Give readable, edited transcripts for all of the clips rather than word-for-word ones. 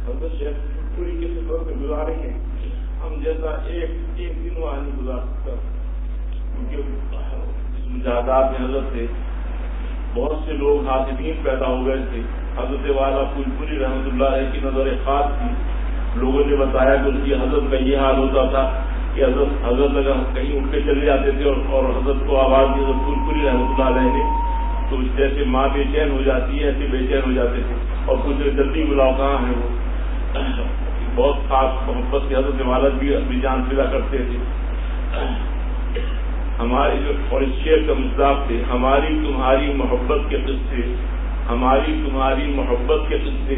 حضرت شیخ پوری کے سفر میں گزارے ہیں، ہم جیسا ایک دن وہاں نہیں گزار سکتا، کیونکہ اس مجاہدات میں حضرت سے بہت سے لوگ حاضرین پیدا ہو گئے تھے۔ حضرت والا پھول پوری رحمۃ اللہ علیہ کی نظر خاص تھی، لوگوں نے بتایا کہ اس کی حضرت کا یہ حال ہوتا تھا کہ حضرت اگر کہیں اٹھ کے چلے جاتے تھے اور حضرت کو آواز دی حضرت پھول پوری رحمۃ اللہ علیہ نے، تو جیسے ماں بے چین ہو جاتی ہے ایسے بے چین ہو جاتے تھے اور کچھ جلدی بلاؤ کہاں ہے وہ۔ بہت خاص محبت سے حضرت والد بھی جان فدا کرتے تھے۔ ہماری جو اور اس شعر کا مصداق تھے، ہماری تمہاری محبت کے قصے، ہماری تمہاری محبت کے قصے،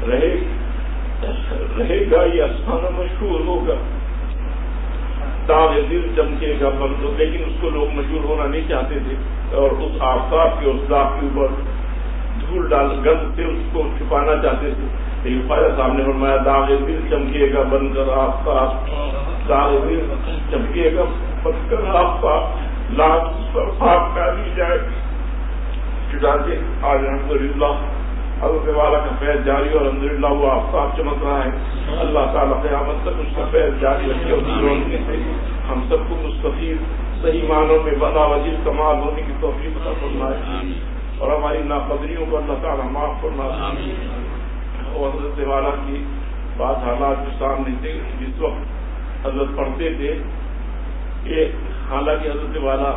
رہے گا یہ افسانہ مشہور ہوگا، داغ دل چمکے گا بندوں، لیکن اس کو لوگ مشہور ہونا نہیں چاہتے تھے اور اس آفتاب کے اس داغ کے اوپر دھول ڈال گند سے اس کو چھپانا چاہتے تھے۔ لیکن خواجہ صاحب نے فرمایا داغ دل چمکے گا بن کر آفتاب، داغ دل چمکے گا بن کر آفتاب، لاکھ پر خاک ڈالی جائے گی۔ چنانچہ آج الحمدللہ حضرت والا کا فیض جاری اور الحمدللہ وہ آفتاب چمک رہا ہے۔ اللہ تعالیٰ قیامت تک اس کا فیض جاری رکھے اور اس روشنی سے ہم سب کو مستفید صحیح معنوں میں بلا وجیز کمال ہونے کی توفیق عطا فرمائے اور ہماری ناقدریوں کو اللہ تعالیٰ معاف فرمائے۔ اور حضرت والا کی بات حالات جو سامنے تھے جس وقت حضرت پڑھتے تھے کہ حالانکہ حضرت والا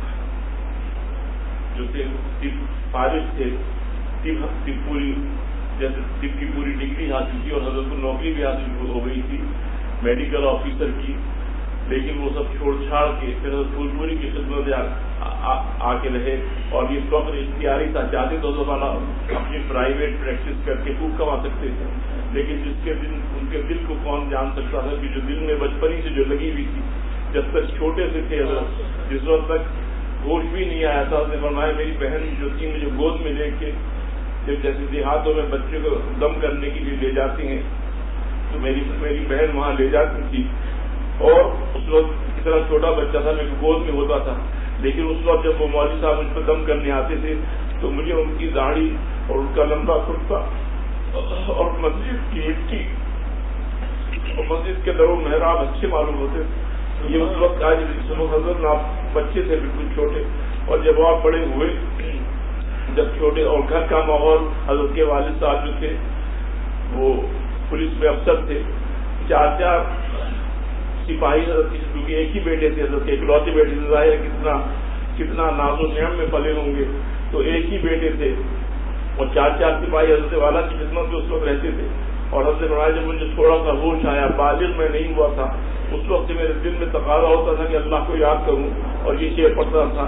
جو تھے فارغ تھے، طب پوری جیسے طب کی پوری ڈگری حاصل کی اور حضرت کو نوکری بھی حاصل ہو گئی تھی میڈیکل آفیسر کی، لیکن وہ سب چھوڑ چھاڑ کے پھر حضرت پھول پوری کی خدمت آ کے رہے اور یہ فخر اختیاری تھا، چاہتے تو حضرت والا اپنی پرائیویٹ پریکٹس کر کے خوب کما سکتے تھے، لیکن جس کے دل ان کے دل کو کون جان سکتا تھا کہ جو دل میں بچپن ہی سے جو لگی ہوئی تھی جب تک چھوٹے سے تھے حضرت، جس وقت تک ہوش بھی نہیں آیا تھا، نے فرمایا میری بہن جو تھی مجھے گود میں لے کے جب جیسے دیہاتوں میں بچے کو دم کرنے کے لیے لے جاتی ہیں تو میری بہن وہاں لے جاتی تھی اور اس وقت اتنا چھوٹا بچہ تھا میرے گود میں ہوتا تھا، لیکن اس وقت جب وہ مولوی صاحب مجھ پہ دم کرنے آتے تھے تو مجھے ان کی داڑھی اور ان کا لمبا کرتا اور مسجد کی مٹی اور مسجد کے در و محراب اچھے معلوم ہوتے تھے۔ یہ اس وقت آج حضرت آپ بچے تھے بالکل چھوٹے، اور جب آپ بڑے ہوئے جب چھوٹے اور گھر کا ماحول، حضرت کے والد صاحب جو تھے وہ پولیس میں افسر تھے، 4 سپاہی حضرت کی، کیونکہ ایک ہی بیٹے تھے حضرت کے، اکلوتے بیٹے تھے، ظاہر کتنا ناز و نعم میں پلے ہوں گے، تو ایک ہی بیٹے تھے اور 4 سپاہی حضرت والا کی خدمت میں اس وقت رہتے تھے۔ اور حضرت فرمایا جب مجھے تھوڑا سا ہوش آیا، بالغ میں نہیں ہوا تھا، اس وقت میرے دل میں تقاضا ہوتا تھا کہ اللہ کو یاد کروں اور یہ شعر پڑھتا تھا،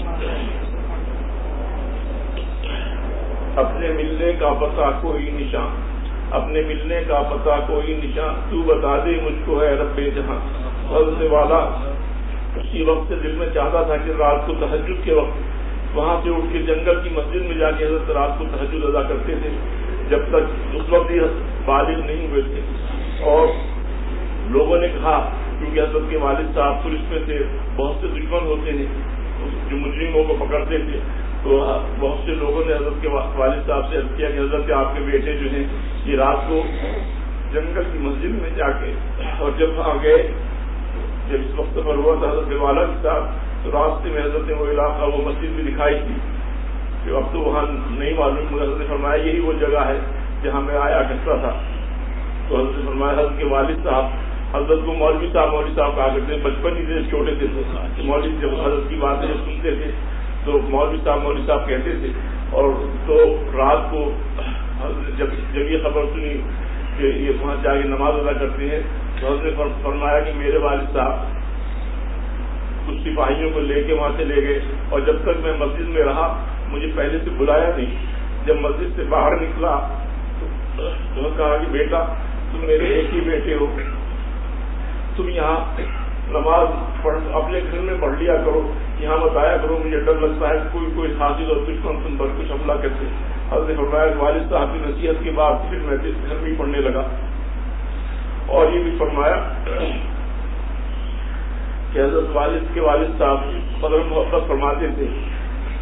اپنے ملنے کا پتہ کوئی نشان، اپنے ملنے کا پتہ کوئی نشان، تو بتا دے مجھ کو ہے رب جہاں۔ حضرت والا اسی وقت سے دل میں چاہتا تھا کہ رات کو تہجد کے وقت وہاں سے اٹھ کے جنگل کی مسجد میں جا کے حضرت رات کو تہجد ادا کرتے تھے، جب تک اس وقت یہ بالغ نہیں ہوئے تھے۔ اور لوگوں نے کہا کیونکہ حضرت کے والد صاحب پولیس میں تھے، بہت سے دشمن ہوتے ہیں جو مجرموں کو پکڑتے تھے، تو بہت سے لوگوں نے حضرت کے والد صاحب سے عرض کیا کہ حضرت آپ کے بیٹے جو ہیں یہ رات کو جنگل کی مسجد میں جا کے، اور جب آ گئے جب اس وقت پر ہوا تھا حضرت والا کے ساتھ تو راستے میں حضرت نے وہ علاقہ وہ مسجد بھی دکھائی تھی کہ اب تو وہاں نہیں معلوم، حضرت نے فرمایا یہی وہ جگہ ہے جہاں میں آیا کرتا تھا۔ تو حضرت نے فرمایا حضرت کے والد صاحب حضرت کو مولوی صاحب کہا کرتے تھے، بچپن ہی سے چھوٹے تھے تو مولوی جب حضرت کی باتیں جب سنتے تھے تو مولوی صاحب کہتے تھے، اور تو رات کو جب یہ خبر سنی کہ یہ وہاں جا کے نماز ادا کرتے ہیں تو حضرت نے فرمایا کہ میرے والد صاحب کچھ سپاہیوں کو لے کے وہاں سے لے گئے، اور جب تک میں مسجد میں رہا مجھے پہلے سے بلایا نہیں، جب مسجد سے باہر نکلا تو کہا کہ بیٹا تم میرے ایک ہی بیٹے ہو، تم یہاں نماز اپنے گھر میں پڑھ لیا کرو، یہاں بتایا کرو، مجھے ڈر لگتا ہے کوئی حاصل اور دشمن تم پر کچھ حملہ کرتے۔ حضرت فرمایا والد صاحب کی نصیحت کے بعد پھر میں گھر میں پڑھنے لگا، اور یہ بھی فرمایا کہ حضرت والد کے والد صاحب قدر محبت فرماتے تھے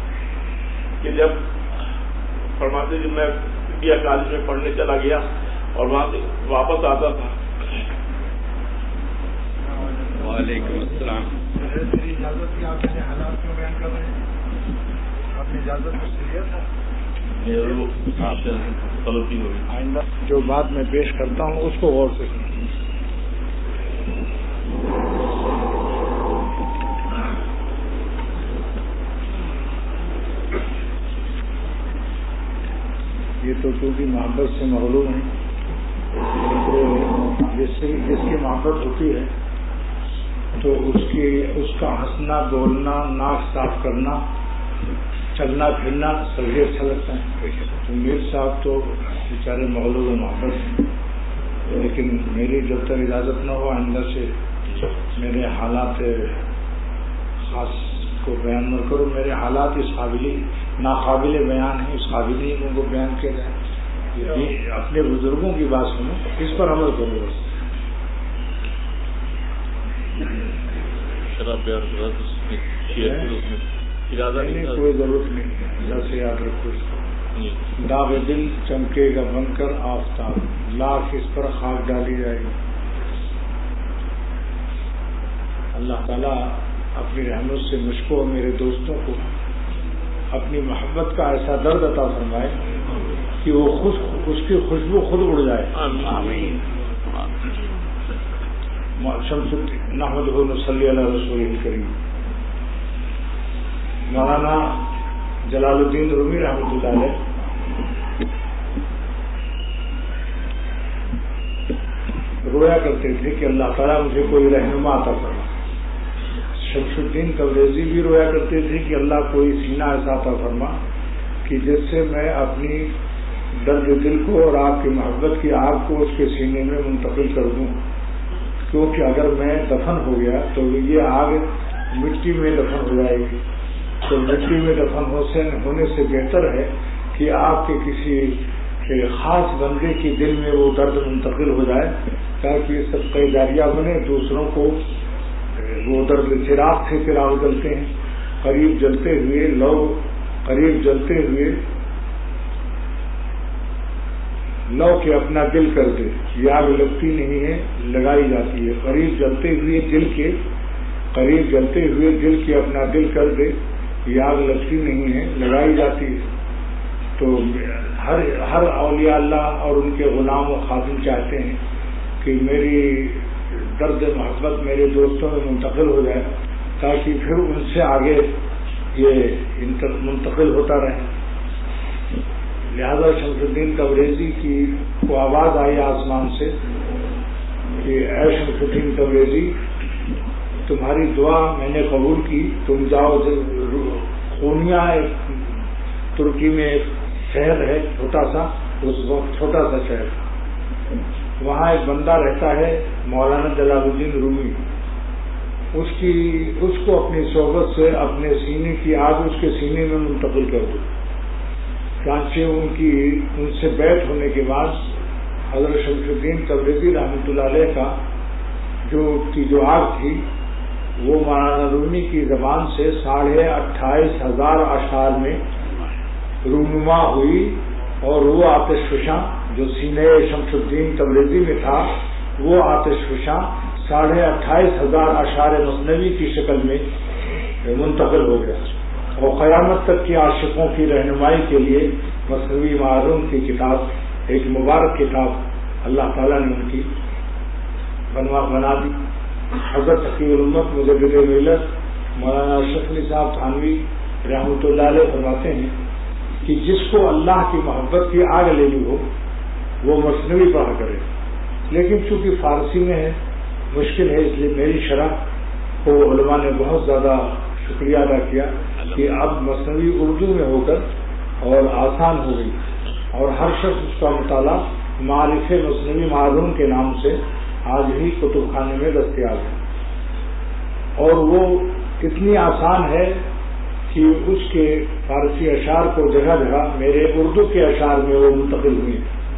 کہ جب میں طبیہ کالج میں پڑھنے چلا گیا اور وہاں سے واپس آتا تھا. وعلیکم السلام. میری اجازت کی آپ نے حالات کیوں بیان کر رہے ہیں؟ آپ نے اجازت کو لیا تھا؟ غلطی ہوئی. آئندہ جو بات میں پیش کرتا ہوں اس کو غور سے سنیں. یہ تو کیونکہ محبت سے مغلوب ہیں، جس کی محبت ہوتی ہے تو اس کا ہنسنا بولنا ناک صاف کرنا چلنا پھرنا سبھی اچھا لگتا ہے. تو میر صاحب تو بیچارے مغلوب محبت ہیں، لیکن میری جب تک اجازت نہ ہو آئندہ سے میرے حالات خاص کو بیان نہ کرو. میرے حالات اس ناقابل بیان ہیں، اس قابل نہیں ان کو بیان کیا جائے. اپنے بزرگوں کی بات سنو، اس پر عمل کرو. بس کوئی ضرورت نہیں ہے، اللہ سے یاد رکھو اس کو. داغ دل چمکے گا بن کر آفتاب، لاکھ اس پر خاک ڈالی جائے گی. اللہ تعالیٰ اپنی رحمت سے مجھ کو اور میرے دوستوں کو اپنی محبت کا ایسا درد عطا فرمائے کہ وہ اس کی خوشبو خود اڑ جائے. آمین. نحمدہ ونصلی علی رسول الکریم. مولانا جلال الدین رومی رحمۃ اللہ علیہ رویا کرتے تھے کہ اللہ تعالیٰ مجھے کوئی رہنما عطا فرما. شمس الدین تبریزی بھی رویا کرتے تھے کہ اللہ کوئی سینہ ایسا عطا فرما کہ جس سے میں اپنی درد دل کو اور آپ کی محبت کی آگ کو اس کے سینے میں منتقل کر دوں، کیونکہ اگر میں دفن ہو گیا تو یہ آگ مٹی میں دفن ہو جائے گی. تو مٹی میں دفن ہونے سے بہتر ہے کہ آپ کے کسی خاص بندے کے دل میں وہ درد منتقل ہو جائے تاکہ سب کا جاریہ بنے، دوسروں کو وہ درد چراغ سے چراغ جلتے ہیں. قریب جلتے ہوئے لو کے اپنا دل کر دے، یہ آگ لگتی نہیں ہے لگائی جاتی ہے. قریب جلتے ہوئے دل کے اپنا دل کر دے، یہ آگ لگتی نہیں ہے لگائی جاتی ہے. تو ہر اولیاء اللہ اور ان کے غلام و خادم چاہتے ہیں کہ میری درد محبت میرے دوستوں میں منتقل ہو جائے تاکہ پھر ان سے آگے یہ منتقل ہوتا رہے. لہذا شمس الدین تبریزی کی کو آواز آئی آسمان سے کہ اے شمس الدین تبریزی، تمہاری دعا میں نے قبول کی، تم جاؤ. خونیا ترکی میں ایک شہر ہے چھوٹا سا، اس وقت چھوٹا سا شہر، وہاں ایک بندہ رہتا ہے مولانا جلال الدین رومی. اس کو اپنی صحبت سے اپنے سینے کی آگ اس کے سینے میں منتقل کر دو. چانچہ ان سے بیعت ہونے کے بعد حضرت شمس الدین تبریزی رحمۃ اللہ علیہ کا جو آگ تھی وہ مولانا رومی کی زبان سے 28,500 اشعار میں رونما ہوئی، اور وہ آتش فشاں جو سینے شمس الدین تبریزی میں تھا وہ آتش فشاں 28,500 اشعار مثنوی کی شکل میں منتقل ہو گیا. اور قیامت تک کے عاشقوں کی رہنمائی کے لیے مثنوی معروم کی کتاب، ایک مبارک کتاب اللہ تعالیٰ نے ان کی بنا دی. حضرت تقی الامت مجدد ملت مولانا اشرف علی صاحب تھانوی رحمۃ اللہ علیہ فرماتے ہیں کہ جس کو اللہ کی محبت کی آگ لینی ہو وہ مثنوی پڑھا کرے. لیکن چونکہ فارسی میں ہے مشکل ہے، اس لیے میری شرح کو علماء نے بہت زیادہ شکریہ ادا کیا کہ اب مثنوی اردو میں ہو کر اور آسان ہو گئی، اور ہر شخص اس کا مطالعہ معارف مثنوی معلوم کے نام سے آج ہی کتب خانے میں دستیاب ہے. اور وہ اتنی آسان ہے کہ اس کے فارسی اشعار کو جگہ جگہ میرے اردو کے اشعار میں وہ منتقل ہوئے.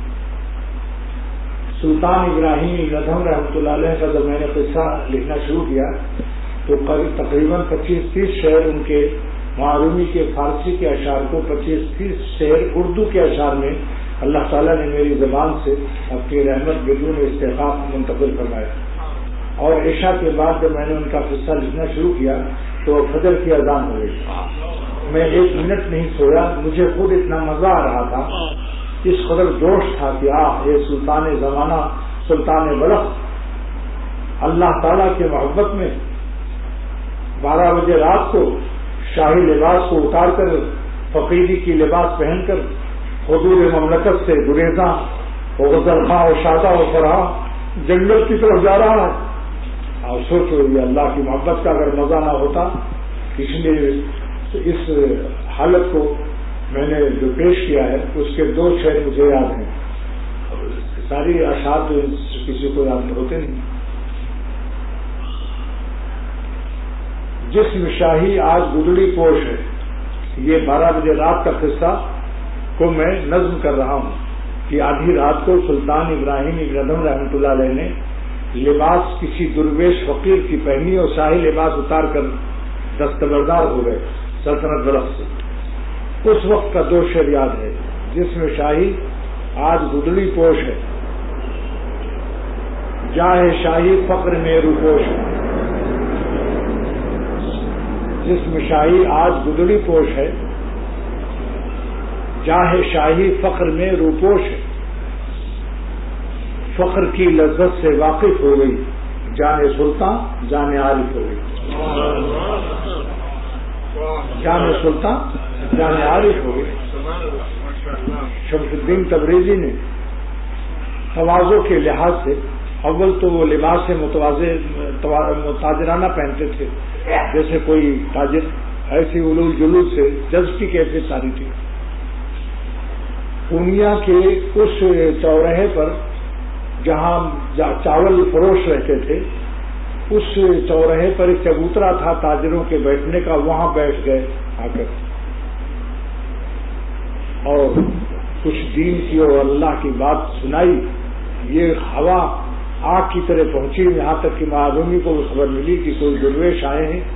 سلطان ابراہیم ندھم رحمۃ اللہ علیہ کا جب میں نے قصہ لکھنا شروع کیا تو تقریباً 25-30 شعر ان کے معرومی کے فارسی کے اشعار کو 25-30 شعر اردو کے اشعار میں اللہ تعالیٰ نے میری زبان سے اپنی رحمت بدون استحقاق منتقل فرمایا. اور عشاء کے بعد جب میں نے ان کا قصہ لکھنا شروع کیا تو فجر کی اذان ہو گئی. میں 1 منٹ نہیں سویا. مجھے خود اتنا مزہ آ رہا تھا, اس قدر جوش تھا کہ یہ سلطان زمانہ سلطان بلخ اللہ تعالیٰ کے محبت میں 12 بجے رات کو شاہی لباس کو اتار کر فقیری کی لباس پہن کر حضور مملکت سے گریزاں و غزلخواں و شادہ و فرحاں جنگل کی طرف جا رہا ہے. اور سوچو یہ اللہ کی محبت کا اگر مزہ نہ ہوتا. اس لیے اس حالت کو میں نے جو پیش کیا ہے اس کے 2 شعر مجھے یاد ہیں. ساری اشعار تو کسی کو یاد ہوتے نہیں. جسم شاہی آج گدڑی پوش ہے. یہ 12 بجے رات کا قصہ کو میں نظم کر رہا ہوں کہ آدھی رات کو سلطان ابراہیم ابن ادھم رحمۃ اللہ علیہ نے لباس کسی درویش فقیر کی پہنی اور شاہی لباس اتار کر دستبردار ہو گئے سلطنت بلخ سے. اس وقت کا 2 شعر یاد ہے. جسم شاہی آج گدڑی پوش ہے, جاہ شاہی فقر میں روپوش ہے. جسم شاہی آج گدڑی پوش ہے, جاہ شاہی فقر میں روپوش ہے. فقر کی لذت سے واقف ہو گئی, جان سلطان جان عارف ہو گئی. جان سلطان جان عارف ہو گئی. شمس الدین تبریزی نے تواضع کے لحاظ سے اول تو وہ لباس تاجرانہ پہنتے تھے, جیسے کوئی تاجر, ایسی علول جلول سے جذب کی کیفیت ساری تھی. پورنیہ کے اس چوراہے پر جہاں چاول فروش رہتے تھے, اس چوراہے پر ایک چبوترا تھا تاجروں کے بیٹھنے کا. وہاں بیٹھ گئے آ کر اور کچھ دین کی اور اللہ کی بات سنائی. یہ ہوا آگ کی طرح پہنچی, یہاں تک کہ معلومی کو خبر ملی کہ کوئی درویش آئے ہیں.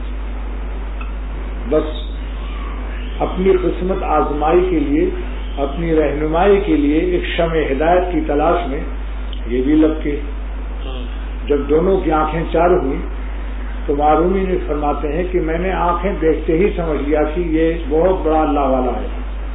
بس اپنی قسمت آزمائی کے لیے, اپنی رہنمائی کے لیے ایک شمع ہدایت کی تلاش میں یہ بھی لگ کے جب دونوں کی آنکھیں چار ہوئی تو معلومی نے فرماتے ہیں کہ میں نے آنکھیں دیکھتے ہی سمجھ لیا کہ یہ بہت بڑا اللہ والا ہے.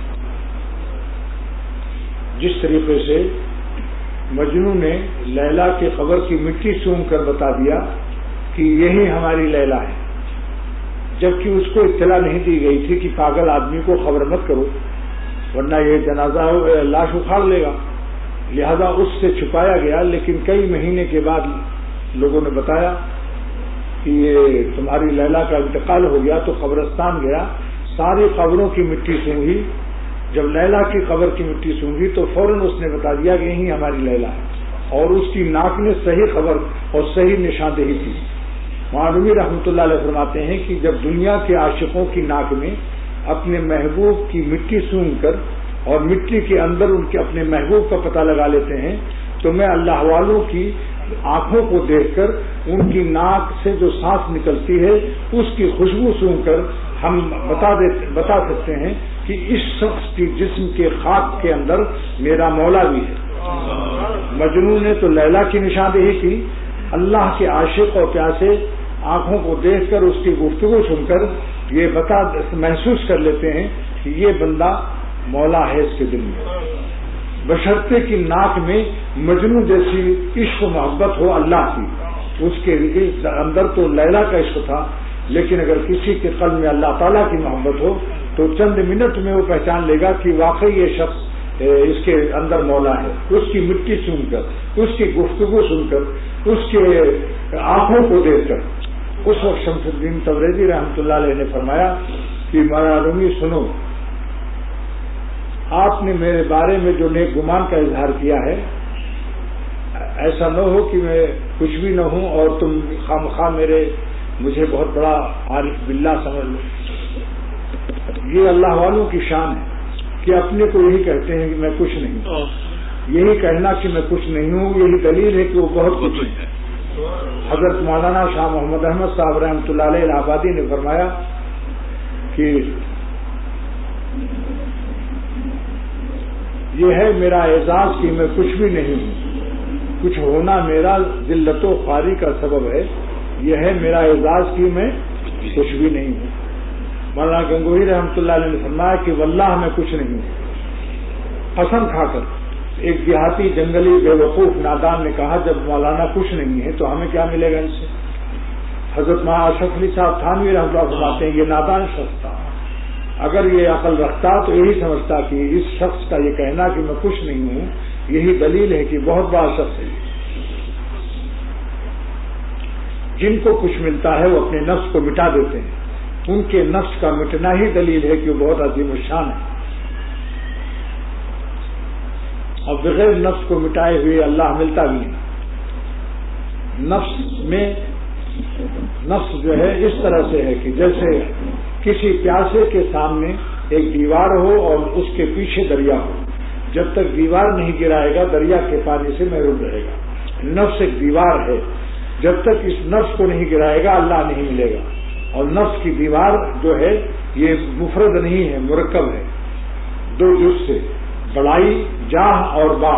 جس طریقے سے مجنو نے لیلا کے قبر کی مٹی سونگ کر بتا دیا کہ یہی ہماری لیلا ہے, جبکہ اس کو اطلاع نہیں دی گئی تھی کہ پاگل آدمی کو خبر مت کرو ورنہ یہ جنازہ لاش اکھاڑ لے گا. لہذا اس سے چھپایا گیا. لیکن کئی مہینے کے بعد لوگوں نے بتایا کہ یہ تمہاری لیلا کا انتقال ہو گیا. تو قبرستان گیا, ساری قبروں کی مٹی سونگی. جب لیلا کی قبر کی مٹی سونگی تو فوراً اس نے بتا دیا کہ یہی ہماری لیلا ہے, اور اس کی ناک میں صحیح خبر اور صحیح نشاندہی تھی. معلومی رحمۃ اللہ علیہ فرماتے ہیں کہ جب دنیا کے عاشقوں کی ناک میں اپنے محبوب کی مٹی سونگ کر اور مٹی کے اندر ان کے اپنے محبوب کا پتہ لگا لیتے ہیں, تو میں اللہ والوں کی آنکھوں کو دیکھ کر ان کی ناک سے جو سانس نکلتی ہے اس کی خوشبو سونگ کر ہم بتا سکتے ہیں کہ اس شخص کی جسم کے خاک کے اندر میرا مولا بھی ہے. مجنون نے تو لیلا کی نشاندہی کی. اللہ کے عاشق اور پیاسے آنکھوں کو دیکھ کر اس کی گفتگو سن کر یہ محسوس کر لیتے ہیں کہ یہ بندہ مولا ہے اس کے دل میں, بشرطے کی ناک میں مجنو جیسی عشق و محبت ہو اللہ کی. اس کے اندر تو لیلا کا عشق تھا, لیکن اگر کسی کے قلب میں اللہ تعالیٰ کی محبت ہو تو چند منٹ میں وہ پہچان لے گا کہ واقعی یہ شخص اس کے اندر مولا ہے. اس کی مٹی سن کر, اس کی گفتگو سن کر, اس کے آنکھوں کو دیکھ کر. اس وقت شمس الدین تبریزی رحمۃ اللہ علیہ نے فرمایا کہ مولانا رومی سنو, آپ نے میرے بارے میں جو نیک گمان کا اظہار کیا ہے, ایسا نہ ہو کہ میں کچھ بھی نہ ہوں اور تم خواہ مجھے بہت بڑا عارف باللہ سمجھ لو. یہ اللہ والوں کی شان ہے کہ اپنے کو یہی کہتے ہیں کہ میں کچھ نہیں ہوں. یہی کہنا کہ میں کچھ نہیں ہوں یہی دلیل ہے کہ وہ بہت کچھ ہے. حضرت مولانا شاہ محمد احمد صاحب رحمۃ اللہ علیہ الہ آبادی نے فرمایا کہ یہ ہے میرا اعزاز کہ میں کچھ بھی نہیں ہوں، کچھ ہونا میرا ذلت و خواری کا سبب ہے، یہ ہے میرا اعزاز کہ میں کچھ بھی نہیں ہوں۔ مولانا گنگوہی رحمۃ اللہ علیہ نے فرمایا کہ واللہ میں کچھ نہیں ہوں۔ قسم کھا کر ایک دیہاتی جنگلی بے وقوف نادان نے کہا جب مولانا کچھ نہیں ہے تو ہمیں کیا ملے گا ان سے؟ حضرت مولانا اشرف علی صاحب تھانوی رحمۃ اللہ فرماتے ہیں یہ نادان شخص تھا، اگر یہ عقل رکھتا تو یہی سمجھتا کہ اس شخص کا یہ کہنا کہ میں کچھ نہیں ہوں یہی دلیل ہے کہ بہت بڑا شخص ہے۔ جن کو کچھ ملتا ہے وہ اپنے نفس کو مٹا دیتے ہیں، ان کے نفس کا مٹنا ہی دلیل ہے کہ وہ بہت عظیم الشان ہے۔ اور بغیر نفس کو مٹائے ہوئے اللہ ملتا بھی نہیں۔ نفس جو ہے اس طرح سے ہے کہ جیسے کسی پیاسے کے سامنے ایک دیوار ہو اور اس کے پیچھے دریا ہو، جب تک دیوار نہیں گرائے گا دریا کے پانی سے محروم رہے گا۔ نفس ایک دیوار ہے، جب تک اس نفس کو نہیں گرائے گا اللہ نہیں ملے گا۔ اور نفس کی دیوار جو ہے یہ مفرد نہیں ہے، مرکب ہے، دو جز سے، بڑائی جاہ اور باہ،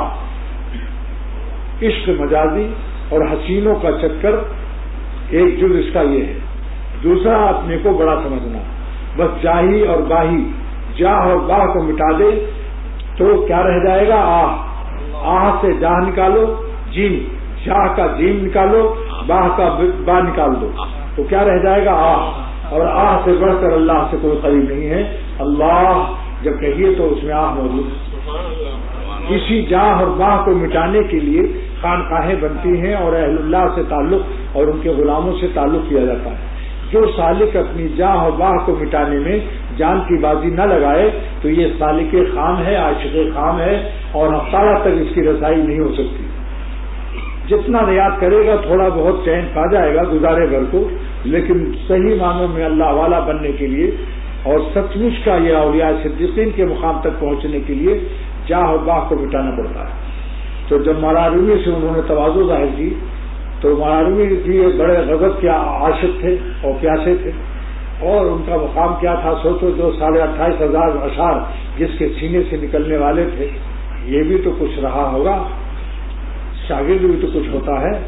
عشق مجازی اور حسینوں کا چکر ایک جز اس کا یہ ہے۔ دوسرا اپنے کو بڑا سمجھنا، بس جاہی اور باہی، جاہ اور باہ کو مٹا دے تو کیا رہ جائے گا؟ آہ سے جاہ نکالو، جیم، جاہ کا جیم نکالو، باہ کا با نکال دو تو کیا رہ جائے گا؟ آہ۔ اور آہ سے بڑھ کر اللہ سے کوئی قریب نہیں ہے۔ اللہ جب کہیے تو اس میں آہ موجود ہے۔ اسی جاہ اور باہ کو مٹانے کے لیے خانقاہیں بنتی ہیں اور اہل اللہ سے تعلق اور ان کے غلاموں سے تعلق کیا جاتا ہے۔ جو سالک اپنی جاہ اور باہ کو مٹانے میں جان کی بازی نہ لگائے تو یہ سالک خام ہے، عاشق خام ہے، اور افطارہ تک اس کی رسائی نہیں ہو سکتی۔ جتنا ریاض کرے گا تھوڑا بہت چین پا جائے گا گزارے بھر کو، لیکن صحیح معنوں میں اللہ والا بننے کے لیے اور سچ مچ کا یہ اولیاء صدیقین کے مقام تک پہنچنے کے لیے جاہ اور باہ کو مٹانا پڑتا ہے۔ تو جب مولانا رومی سے انہوں نے تواضع ظاہر کی تو مولانا رومی بھی بڑے غضب کے عاشق تھے اور پیاسے تھے، اور ان کا مقام کیا تھا سوچو، جو 28,500 اشعار جس کے سینے سے نکلنے والے تھے، یہ بھی تو کچھ رہا ہوگا، شاگرد بھی تو کچھ ہوتا ہے۔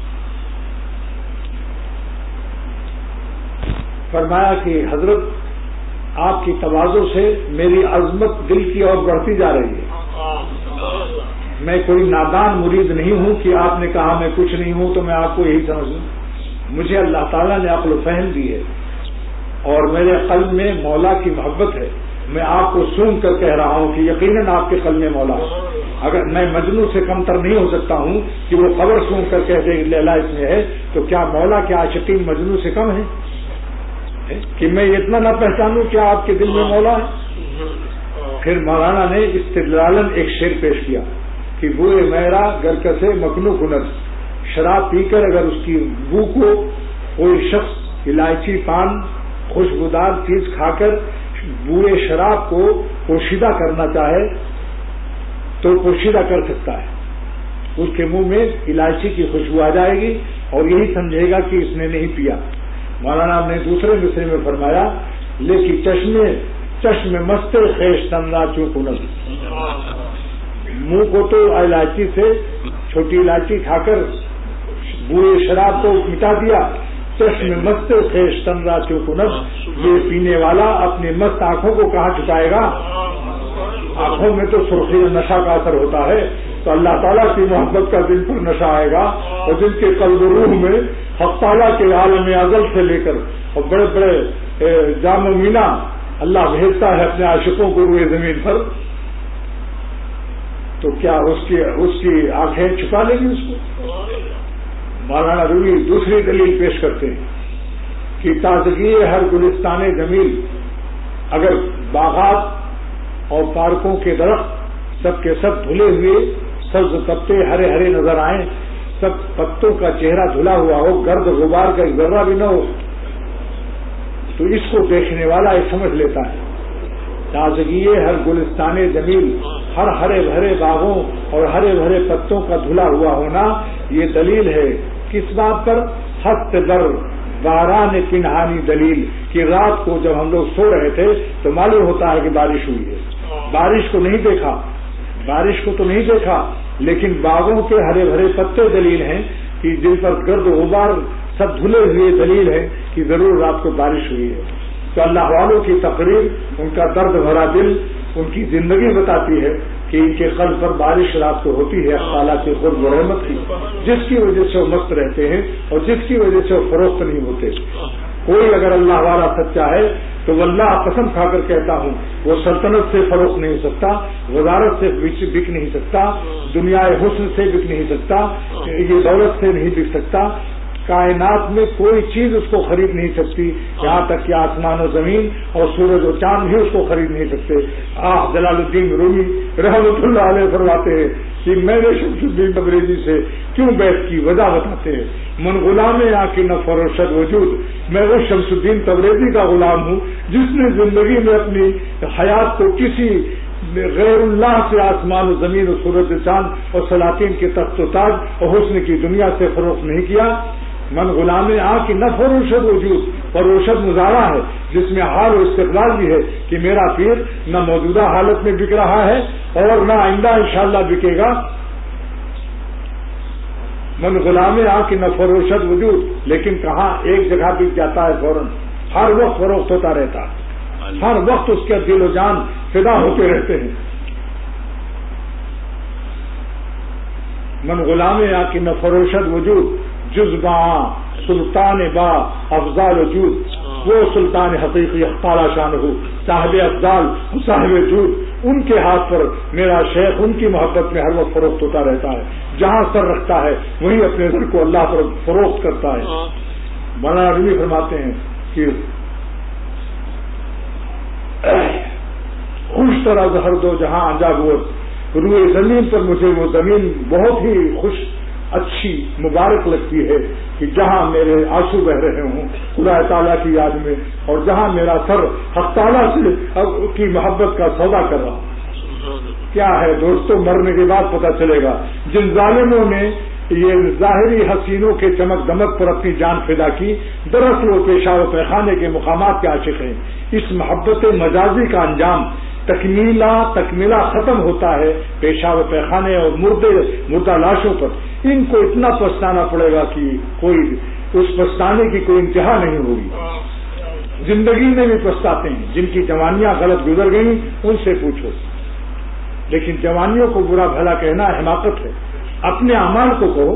فرمایا کہ حضرت آپ کی تواضع سے میری عظمت دل کی اور بڑھتی جا رہی ہے۔ میں کوئی نادان مرید نہیں ہوں کہ آپ نے کہا میں کچھ نہیں ہوں تو میں آپ کو یہی سمجھ لوں۔ مجھے اللہ تعالیٰ نے عقل و فہم دی ہے اور میرے قلب میں مولا کی محبت ہے۔ میں آپ کو سن کر کہہ رہا ہوں کہ یقیناً آپ کے قلب میں مولا ہے۔ اگر میں مجنوں سے کمتر نہیں ہو سکتا ہوں کہ وہ خبر سن کر کہہ دے لیلا اس میں ہے، تو کیا مولا کے عاشقین مجنوں سے کم ہیں کہ میں اتنا نہ پہچانوں کہ آپ کے دل میں مولا ہے؟ پھر مولانا نے استدلالن ایک شعر پیش کیا کہ بوئے میرا گرکسے مکنو کنت، شراب پی کر اگر اس کی بو کو کوئی شخص الائچی پان خوشبودار چیز کھا کر بوئے شراب کو پوشیدہ کرنا چاہے تو پوشیدہ کر سکتا ہے، اس کے منہ میں الائچی کی خوشبو آ جائے گی اور یہی سمجھے گا کہ اس نے نہیں پیا۔ مولانا نے دوسرے مصرے میں فرمایا لیکن چشم مست خیش تنرا چوکنت، منہ کو تو الائچی سے چھوٹی الائچی کھا کر بوئے شراب کو مٹا دیا، چشم مست خیش تنرا چوکنت، یہ پینے والا اپنے مست آنکھوں کو کہاں چھپائے گا؟ آنکھوں میں تو سرخی نشہ کا اثر ہوتا ہے، تو اللہ تعالیٰ کی محبت کا دل پر نشہ آئے گا، اور جن کے قلب و روح میں حق تعالیٰ کے عالم ازل سے لے کر اور بڑے بڑے جام و مینا اللہ بھیجتا ہے اپنے عاشقوں کو روئے زمین پر، تو کیا اس کی آنکھیں چھپا لیں گی اس کو؟ مولانا رومی دوسری دلیل پیش کرتے ہیں کہ تازگی ہر گلستان جمیل، اگر باغات اور پارکوں کے درخت سب کے سب دھلے ہوئے سبز پتے ہرے ہرے نظر آئیں، سب پتوں کا چہرہ دھلا ہوا ہو، گرد غبار کا ایک ذرہ بھی نہ ہو، تو اس کو دیکھنے والا یہ سمجھ لیتا ہے تازگی ہر گلستان جمیل، ہر ہرے بھرے باغوں اور ہرے بھرے پتوں کا دھلا ہوا ہونا یہ دلیل ہے کس بات پر؟ ہست در باران پنہانی دلیل، کہ رات کو جب ہم لوگ سو رہے تھے تو معلوم ہوتا ہے کہ بارش ہوئی ہے، بارش کو نہیں دیکھا بارش کو تو نہیں دیکھا لیکن باغوں کے ہرے بھرے پتے دلیل ہیں کہ جن پر گرد و غبار سب دھلے ہوئے دلیل ہے کہ ضرور رات کو بارش ہوئی ہے. تو اللہ والوں کی تقریر، ان کا درد بھرا دل، ان کی زندگی بتاتی ہے کہ ان کے قلب پر بارش رات کو ہوتی ہے تعالیٰ کے قرب و رحمت کی، جس کی وجہ سے وہ مست رہتے ہیں اور جس کی وجہ سے وہ فروخت نہیں ہوتے. کوئی اگر اللہ والا سچا ہے تو واللہ قسم کھا کر کہتا ہوں وہ سلطنت سے فروخت نہیں ہو سکتا، وزارت سے بک نہیں سکتا، دنیا حسن سے بک نہیں سکتا، یہ دولت سے نہیں بک سکتا. کائنات میں کوئی چیز اس کو خرید نہیں سکتی، یہاں تک کہ آسمان و زمین اور سورج و چاند بھی اس کو خرید نہیں سکتے. جلال الدین رومی رحمۃ اللہ علیہ فرماتے ہیں کہ میں نے شمس الدین تبریزی سے کیوں بیعت کی، وجہ بتاتے ہیں. من غلام آ کی نہ فروشت وجود، میں وہ شمس الدین تبریزی کا غلام ہوں جس نے زندگی میں اپنی حیات کو کسی غیر اللہ سے آسمان و زمین و سورج چاند اور سلاطین کے تخت و تاج اور حسن کی دنیا سے فروخت نہیں کیا. من غلام آ کی نہ فروشت وجود، فروشت مظاہرہ ہے جس میں حال و استقبال بھی ہے کہ میرا پیر نہ موجودہ حالت میں بک رہا ہے اور نہ آئندہ انشاءاللہ بکے گا. من غلام آ کی نہ فروشت وجود، لیکن کہاں ایک جگہ بک جاتا ہے فوراً، ہر وقت فروخت ہوتا رہتا ہے، ہر وقت اس کے دل و جان فدا ہوتے رہتے ہیں. من غلام آ کی نہ فروشت وجود، جز با سلطان با افضال وجود، وہ سلطان حقیقی تعالی شان ہو، صاحب افضال صاحب وجود، ان کے ہاتھ پر میرا شیخ ان کی محبت میں ہر وقت فروخت ہوتا رہتا ہے. جہاں سر رکھتا ہے وہیں اپنے سر کو اللہ پر فروخت کرتا ہے. مولانا رومی فرماتے ہیں کہ خوش طرح زہر دو جہاں انجا گوت، روئے زمین پر مجھے وہ زمین بہت ہی خوش اچھی مبارک لگتی ہے کہ جہاں میرے آنسو بہ رہے ہوں خدا تعالیٰ کی یاد میں، اور جہاں میرا سر حق تعالیٰ سے کی محبت کا سودا کر رہا. کیا ہے دوستوں، مرنے کے بعد پتہ چلے گا. جن ظالموں نے یہ ظاہری حسینوں کے چمک دمک پر اپنی جان فدا کی، دراصل وہ پیشہ و پیخانے کے مقامات کے عاشق ہیں. اس محبت مجازی کا انجام تکمیلہ ختم ہوتا ہے پیشاب پیخانے اور مردہ لاشوں پر. ان کو اتنا پچھتانا پڑے گا کہ کوئی اس پچھتانے کی کوئی انتہا نہیں ہوگی. زندگی میں بھی پچھتاتے ہیں، جن کی جوانیاں غلط گزر گئیں ان سے پوچھو. لیکن جوانیوں کو برا بھلا کہنا حماقت ہے. اپنے اعمال کو کہو.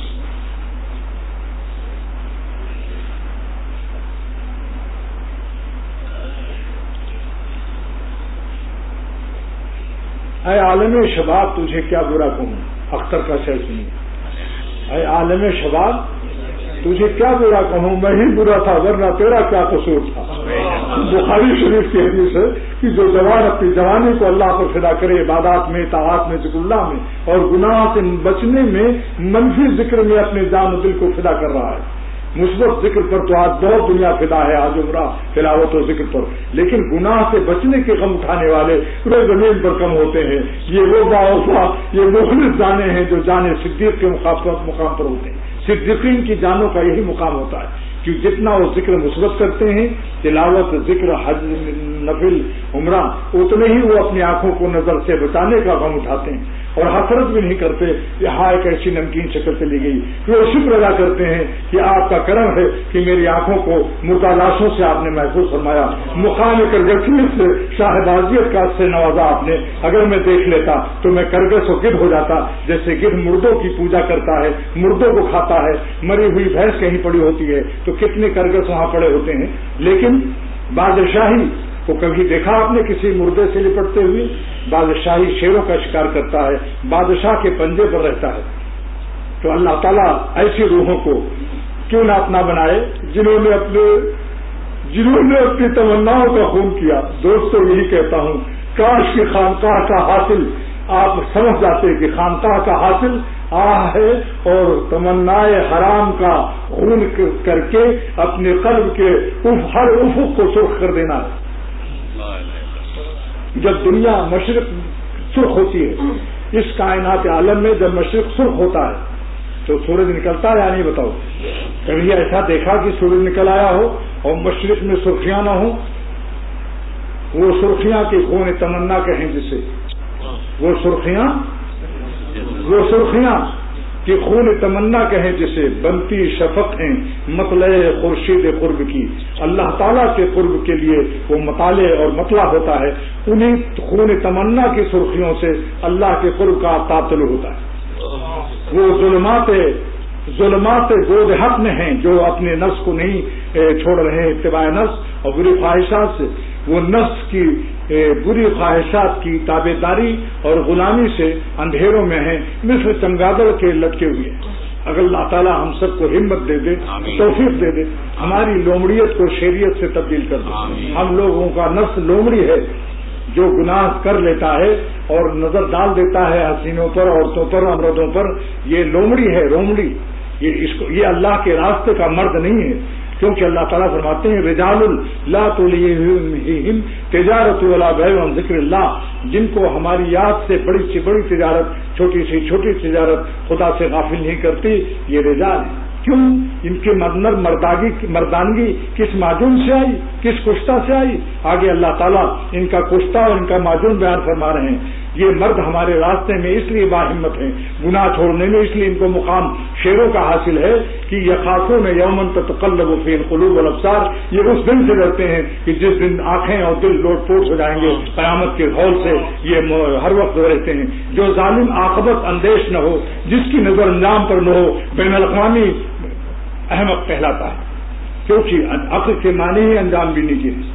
اے عالم شباب تجھے کیا برا کہوں، اختر کا شعر سنیے. اے عالم شباب تجھے کیا برا کہوں، میں ہی برا تھا ورنہ تیرا کیا قصور تھا. بخاری شریف کی حدیث ہے کہ جو جوان اپنی جوانی کو اللہ پر فدا کرے، عبادات میں، طاعات میں، ذکر اللہ میں اور گناہ سے بچنے میں، منفی ذکر میں اپنے جان و دل کو فدا کر رہا ہے. مثبت ذکر پر تو آج بہت دنیا فدا ہے، آج عمرہ تلاوت و ذکر پر، لیکن گناہ سے بچنے کے غم اٹھانے والے پورے زمین پر کم ہوتے ہیں. یہ وہ باوفا، یہ مخلص جانے ہیں جو جانے صدیق کے مقام پر ہوتے ہیں. صدیقین کی جانوں کا یہی مقام ہوتا ہے کہ جتنا وہ ذکر مثبت کرتے ہیں، تلاوت، ذکر، حج، نفل، عمرہ، اتنے ہی وہ اپنی آنکھوں کو نظر سے بچانے کا غم اٹھاتے ہیں اور حسرت بھی نہیں کرتے کہ ہاں ایک ایسی نمکین شکل سے لی گئی. وہ شکر ادا کرتے ہیں کہ آپ کا کرم ہے کہ میری آنکھوں کو مردہ لاشوں سے آپ نے محفوظ فرمایا، مقام کرگسیت سے، شاہبازیت کا سے نوازا آپ نے. اگر میں دیکھ لیتا تو میں کرگس و گدھ ہو جاتا. جیسے گدھ مردوں کی پوجا کرتا ہے، مردوں کو کھاتا ہے، مری ہوئی بھینس کہیں پڑی ہوتی ہے تو کتنے کرگس وہاں پڑے ہوتے ہیں. لیکن بادشاہی کو کبھی دیکھا آپ نے کسی مردے سے لپٹتے ہوئے؟ بادشاہی شیروں کا شکار کرتا ہے، بادشاہ کے پنجے پر رہتا ہے. تو اللہ تعالیٰ ایسی روحوں کو کیوں نہ اپنا بنائے جنہوں نے اپنی تمناؤں کا خون کیا. دوستو یہی کہتا ہوں، کاش کی خانقاہ کا حاصل آپ سمجھ جاتے کہ خانقاہ کا حاصل ہے اور تمنائے حرام کا خون کر کے اپنے قلب کے ہر افق کو سرخ کر دینا ہے. جب دنیا مشرق سرخ ہوتی ہے، اس کائنات عالم میں جب مشرق سرخ ہوتا ہے تو سورج نکلتا ہے یا نہیں بتاؤ؟ کبھی ایسا دیکھا کہ سورج نکل آیا ہو اور مشرق میں سرخیاں نہ ہوں؟ وہ سرخیاں کے خون تمنا کہیں جسے وہ سرخیاں کہ خون تمنا کہیں جسے بنتی شفق ہیں مطلع خورشید قرب کی. اللہ تعالیٰ کے قرب کے لیے وہ مطالع اور مطلع ہوتا ہے. انہیں خون تمنا کی سرخیوں سے اللہ کے قرب کا آفتاب طلوع ہوتا ہے. وہ ظلمات گود حق میں ہیں جو اپنے نفس کو نہیں چھوڑ رہے ہیں اتباع نفس اور بری خواہشات سے. وہ نفس کی بری خواہشات کی تابع داری اور غلامی سے اندھیروں میں ہیں مثل چمگادڑ کے لٹکے ہوئے. اگر اللہ تعالیٰ ہم سب کو ہمت دے دے, توفیق دے دے, ہماری لومڑیت کو شریعت سے تبدیل کر دے. ہم لوگوں کا نفس لومڑی ہے جو گناہ کر لیتا ہے اور نظر ڈال دیتا ہے حسینوں پر, عورتوں پر, امردوں پر. یہ لومڑی ہے, رومڑی. یہ اللہ کے راستے کا مرد نہیں ہے, کیونکہ اللہ تعالیٰ فرماتے ہیں رجال لا تلہیہم تجارت ولا بیع عن ذکر اللہ, جن کو ہماری یاد سے بڑی سے بڑی تجارت, چھوٹی سے چھوٹی تجارت خدا سے غافل نہیں کرتی. یہ رجال ہیں. کیوں؟ ان کے مردانگی کس معجون سے آئی, کس کشتہ سے آئی؟ آگے اللہ تعالیٰ ان کا کشتہ اور ان کا معجون بیان فرما رہے ہیں. یہ مرد ہمارے راستے میں اس لیے باہمت ہیں, گناہ چھوڑنے میں اس لیے ان کو مقام شیروں کا حاصل ہے کہ یخافون یومن تتقلب فیہ القلوب والابصار. یہ اس دن سے ڈرتے ہیں کہ جس دن آنکھیں اور دل لوٹ پوٹ ہو جائیں گے قیامت کے ہول سے. یہ ہر وقت رہتے ہیں. جو ظالم عاقبت اندیش نہ ہو, جس کی نظر انجام پر نہ ہو, بین الاقوامی احمق کہلاتا ہے, کیونکہ عقل کے معنی ہی انجام بھی نہیں کیے.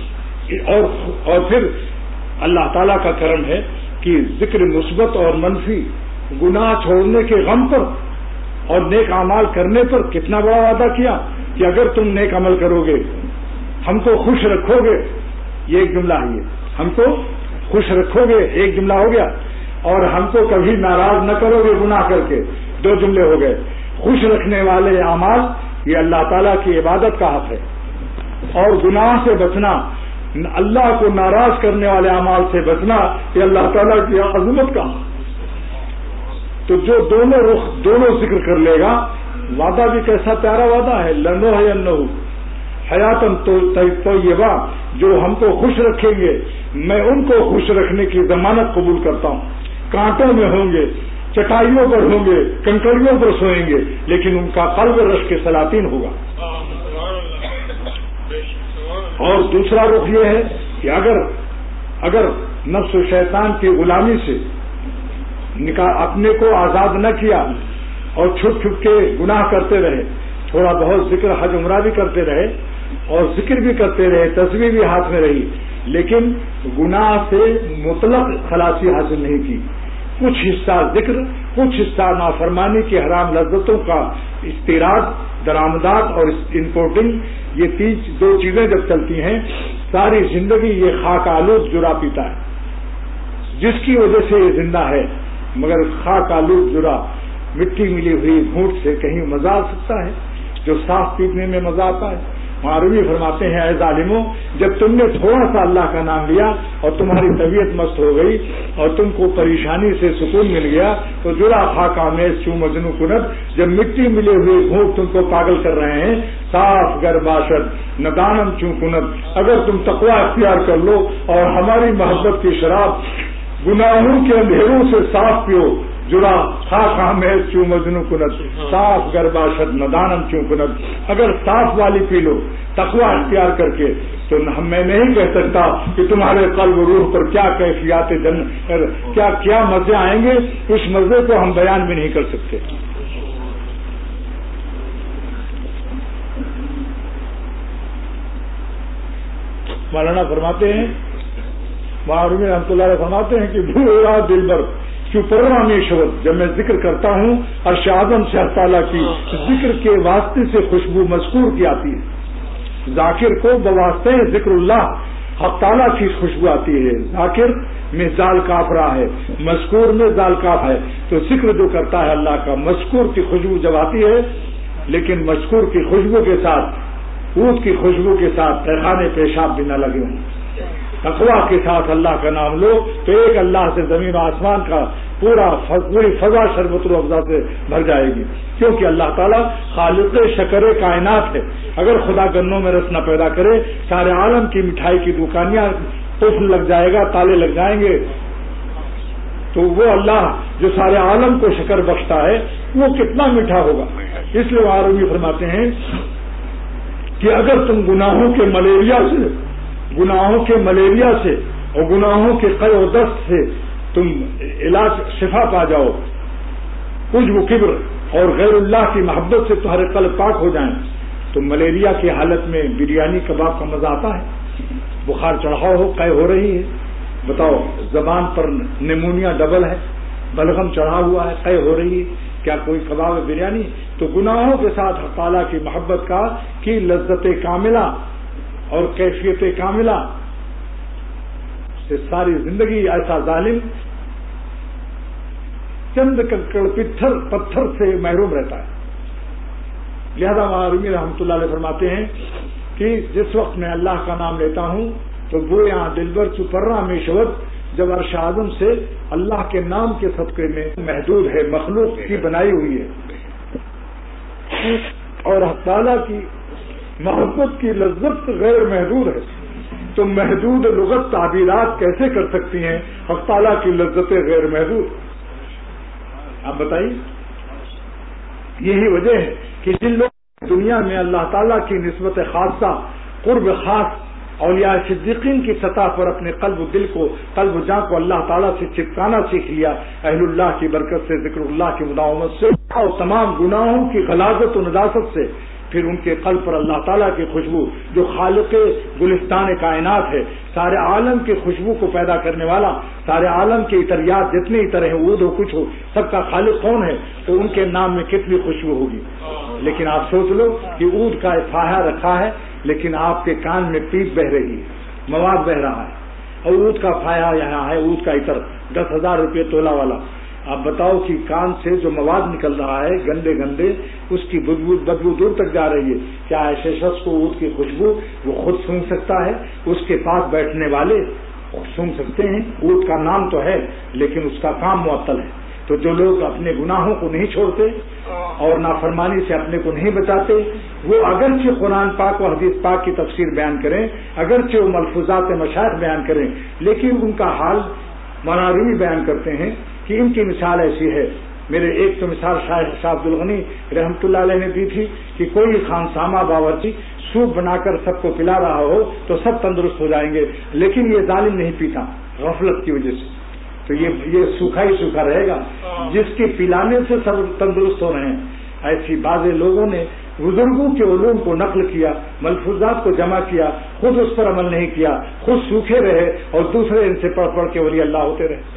اور پھر اللہ تعالیٰ کا کرم ہے کہ ذکر مثبت اور منفی گناہ چھوڑنے کے غم پر اور نیک اعمال کرنے پر کتنا بڑا وعدہ کیا کہ اگر تم نیک عمل کرو گے ہم کو خوش رکھو گے. یہ ایک جملہ ہے, ہم کو خوش رکھو گے ایک جملہ ہو گیا, اور ہم کو کبھی ناراض نہ کرو گے گناہ کر کے, دو جملے ہو گئے. خوش رکھنے والے اعمال یہ اللہ تعالیٰ کی عبادت کا حق ہے, اور گناہ سے بچنا, اللہ کو ناراض کرنے والے اعمال سے بچنا, یہ اللہ تعالیٰ کی عظمت کا. تو جو دونوں ذکر کر لے گا, وعدہ بھی کیسا پیارا وعدہ ہے. لنحینہ حیاتن طیبہ, جو ہم کو خوش رکھیں گے میں ان کو خوش رکھنے کی ضمانت قبول کرتا ہوں. کانٹوں میں ہوں گے, چٹائیوں پر ہوں گے, کنکریوں پر سوئیں گے, لیکن ان کا قلب رشک سلاطین ہوگا. اور دوسرا رخ یہ ہے کہ اگر نفس و شیطان کی غلامی سے اپنے کو آزاد نہ کیا اور چھپ چھپ کے گناہ کرتے رہے, تھوڑا بہت ذکر حج عمرہ بھی کرتے رہے اور ذکر بھی کرتے رہے, تسبیح بھی ہاتھ میں رہی, لیکن گناہ سے مطلق خلاصی حاصل نہیں کی. کچھ حصہ ذکر, کچھ حصہ نافرمانی کی حرام لذتوں کا استیراد, درآمدات اور امپورٹنگ, یہ دو چیزیں جب چلتی ہیں ساری زندگی یہ خاک آلود جرا پیتا ہے, جس کی وجہ سے یہ زندہ ہے. مگر خاک آلود جرا مٹی ملی ہوئی گھونٹ سے کہیں مزہ آ سکتا ہے جو صاف پینے میں مزہ آتا ہے. معروی فرماتے ہیں اے ظالموں, جب تم نے تھوڑا سا اللہ کا نام لیا اور تمہاری طبیعت مست ہو گئی اور تم کو پریشانی سے سکون مل گیا تو جرا خاکہ میز چو مجنو کنت, جب مٹی ملے ہوئے گھونٹ تم کو پاگل کر رہے ہیں, صاف گر باشد ندانم چو کنت, اگر تم تقوی اختیار کر لو اور ہماری محبت کی شراب گناہوں کے اندھیروں سے صاف پیو, جڑا خاکہ میز چو مجنو کنت, صاف گر باشد ندانم چو کنت, اگر صاف والی پی لو تقوی اختیار کر کے, تو میں نہیں کہہ سکتا کہ تمہارے قلب و روح پر کیا کیفیات کیا مزے آئیں گے. اس مزے کو ہم بیان بھی نہیں کر سکتے. مولانا فرماتے ہیں, معروی رحمۃ اللہ علیہ فرماتے ہیں کہ بھورا دل بر کیوں پروامی شبت, جب میں ذکر کرتا ہوں عرش اعظم سے اللہ تعالیٰ کی ذکر کے واسطے سے خوشبو مذکور کی آتی ہے. ذاکر کو بواسطے ذکر اللہ حق تعالیٰ کی خوشبو آتی ہے. ذاکر میں زال کاف رہا ہے, مذکور میں زال کاف ہے, تو ذکر جو کرتا ہے اللہ کا, مذکور کی خوشبو جب آتی ہے, لیکن مذکور کی خوشبو کے ساتھ اود کی خوشبو کے ساتھ پیخانے پیشاب بھی نہ لگے ہوں. تقویٰ کے ساتھ اللہ کا نام لو تو ایک اللہ سے زمین و آسمان کا پوری فضا شربت افزا سے بھر جائے گی, کیونکہ اللہ تعالیٰ خالق شکر کائنات ہے. اگر خدا گنوں میں رس نہ پیدا کرے, سارے عالم کی مٹھائی کی دکانیاں قفل لگ جائے گا, تالے لگ جائیں گے, تو وہ اللہ جو سارے عالم کو شکر بخشتا ہے وہ کتنا میٹھا ہوگا. اس لیے آروی فرماتے ہیں کہ اگر تم گناہوں کے ملیریا سے اور گناہوں کے قے و دست سے تم علاج شفا پا جاؤ، عجب و کبر اور غیر اللہ کی محبت سے تمہارے قلب پاک ہو جائیں، تو ملیریا کی حالت میں بریانی کباب کا مزہ آتا ہے؟ بخار چڑھاؤ ہو، قے ہو رہی ہے، بتاؤ زبان پر نیمونیا ڈبل ہے، بلغم چڑھا ہوا ہے، قے ہو رہی ہے، کیا کوئی کباب بریانی؟ تو گناہوں کے ساتھ حق تعالیٰ کی محبت کی لذت کاملہ اور کیفیت کاملہ سے ساری زندگی ایسا ظالم چند کنکڑ پتھر سے محروم رہتا ہے. لہذا معرومی رحمۃ اللہ علیہ فرماتے ہیں کہ جس وقت میں اللہ کا نام لیتا ہوں تو وہ یہاں دلبر چپرا میں شبت جب عرش اعظم سے اللہ کے نام کے صدقے میں محدود ہے، مخلوق کی بنائی ہوئی ہے، اور حق تعالیٰ کی محبت کی لذت غیر محدود ہے، تو محدود لغت تعبیرات کیسے کر سکتی ہیں حق تعالیٰ کی لذتیں غیر محدود؟ آپ بتائیے. یہی وجہ ہے کہ جن لوگ دنیا میں اللہ تعالیٰ کی نسبت خاصہ، قرب خاص، اولیاء صدیقین کی سطح پر اپنے قلب و دل کو، قلب و جاں کو اللہ تعالیٰ سے چپکانا سیکھ لیا اہل اللہ کی برکت سے، ذکر اللہ کی مداومت سے اور تمام گناہوں کی غلاظت و نجاست سے، پھر ان کے قلب پر اللہ تعالیٰ کی خوشبو جو خالق گلستان کائنات ہے، سارے عالم کی خوشبو کو پیدا کرنے والا، سارے عالم کے عطریات جتنے عطر ہیں، عود ہو کچھ ہو، سب کا خالق کون ہے؟ تو ان کے نام میں کتنی خوشبو ہوگی. لیکن آپ سوچ لو کہ عود کا فاہا رکھا ہے لیکن آپ کے کان میں پیپ بہ رہی ہے، مواد بہ رہا ہے، اور عود کا فاہا یہاں ہے، عود کا عطر 10,000 روپے تولہ والا. آپ بتاؤ کہ کان سے جو مواد نکل رہا ہے گندے اس کی بدبو دور تک جا رہی ہے. کیا ایسے شخص کو عود کی خوشبو وہ خود سونگ سکتا ہے؟ اس کے پاس بیٹھنے والے سونگ سکتے ہیں؟ عود کا نام تو ہے لیکن اس کا کام معطل ہے. تو جو لوگ اپنے گناہوں کو نہیں چھوڑتے اور نافرمانی سے اپنے کو نہیں بچاتے، وہ اگرچہ قرآن پاک و حدیث پاک کی تفسیر بیان کریں، اگرچہ وہ ملفوظات مشائخ بیان کریں، لیکن ان کا حال مناروی بیان کرتے ہیں کہ ان کی مثال ایسی ہے. میرے ایک تو مثال شاہ عبد الغنی رحمۃ اللہ علیہ نے دی تھی کہ کوئی خانسامہ باورچی سوپ بنا کر سب کو پلا رہا ہو تو سب تندرست ہو جائیں گے، لیکن یہ ظالم نہیں پیتا غفلت کی وجہ سے، تو یہ سوکھا ہی سوکھا رہے گا. جس کے پلانے سے سب تندرست ہو رہے ہیں. ایسی بعض لوگوں نے بزرگوں کے علوم کو نقل کیا، ملفوظات کو جمع کیا، خود اس پر عمل نہیں کیا، خود سوکھے رہے اور دوسرے ان سے پڑھ کے ولی اللہ ہوتے رہے.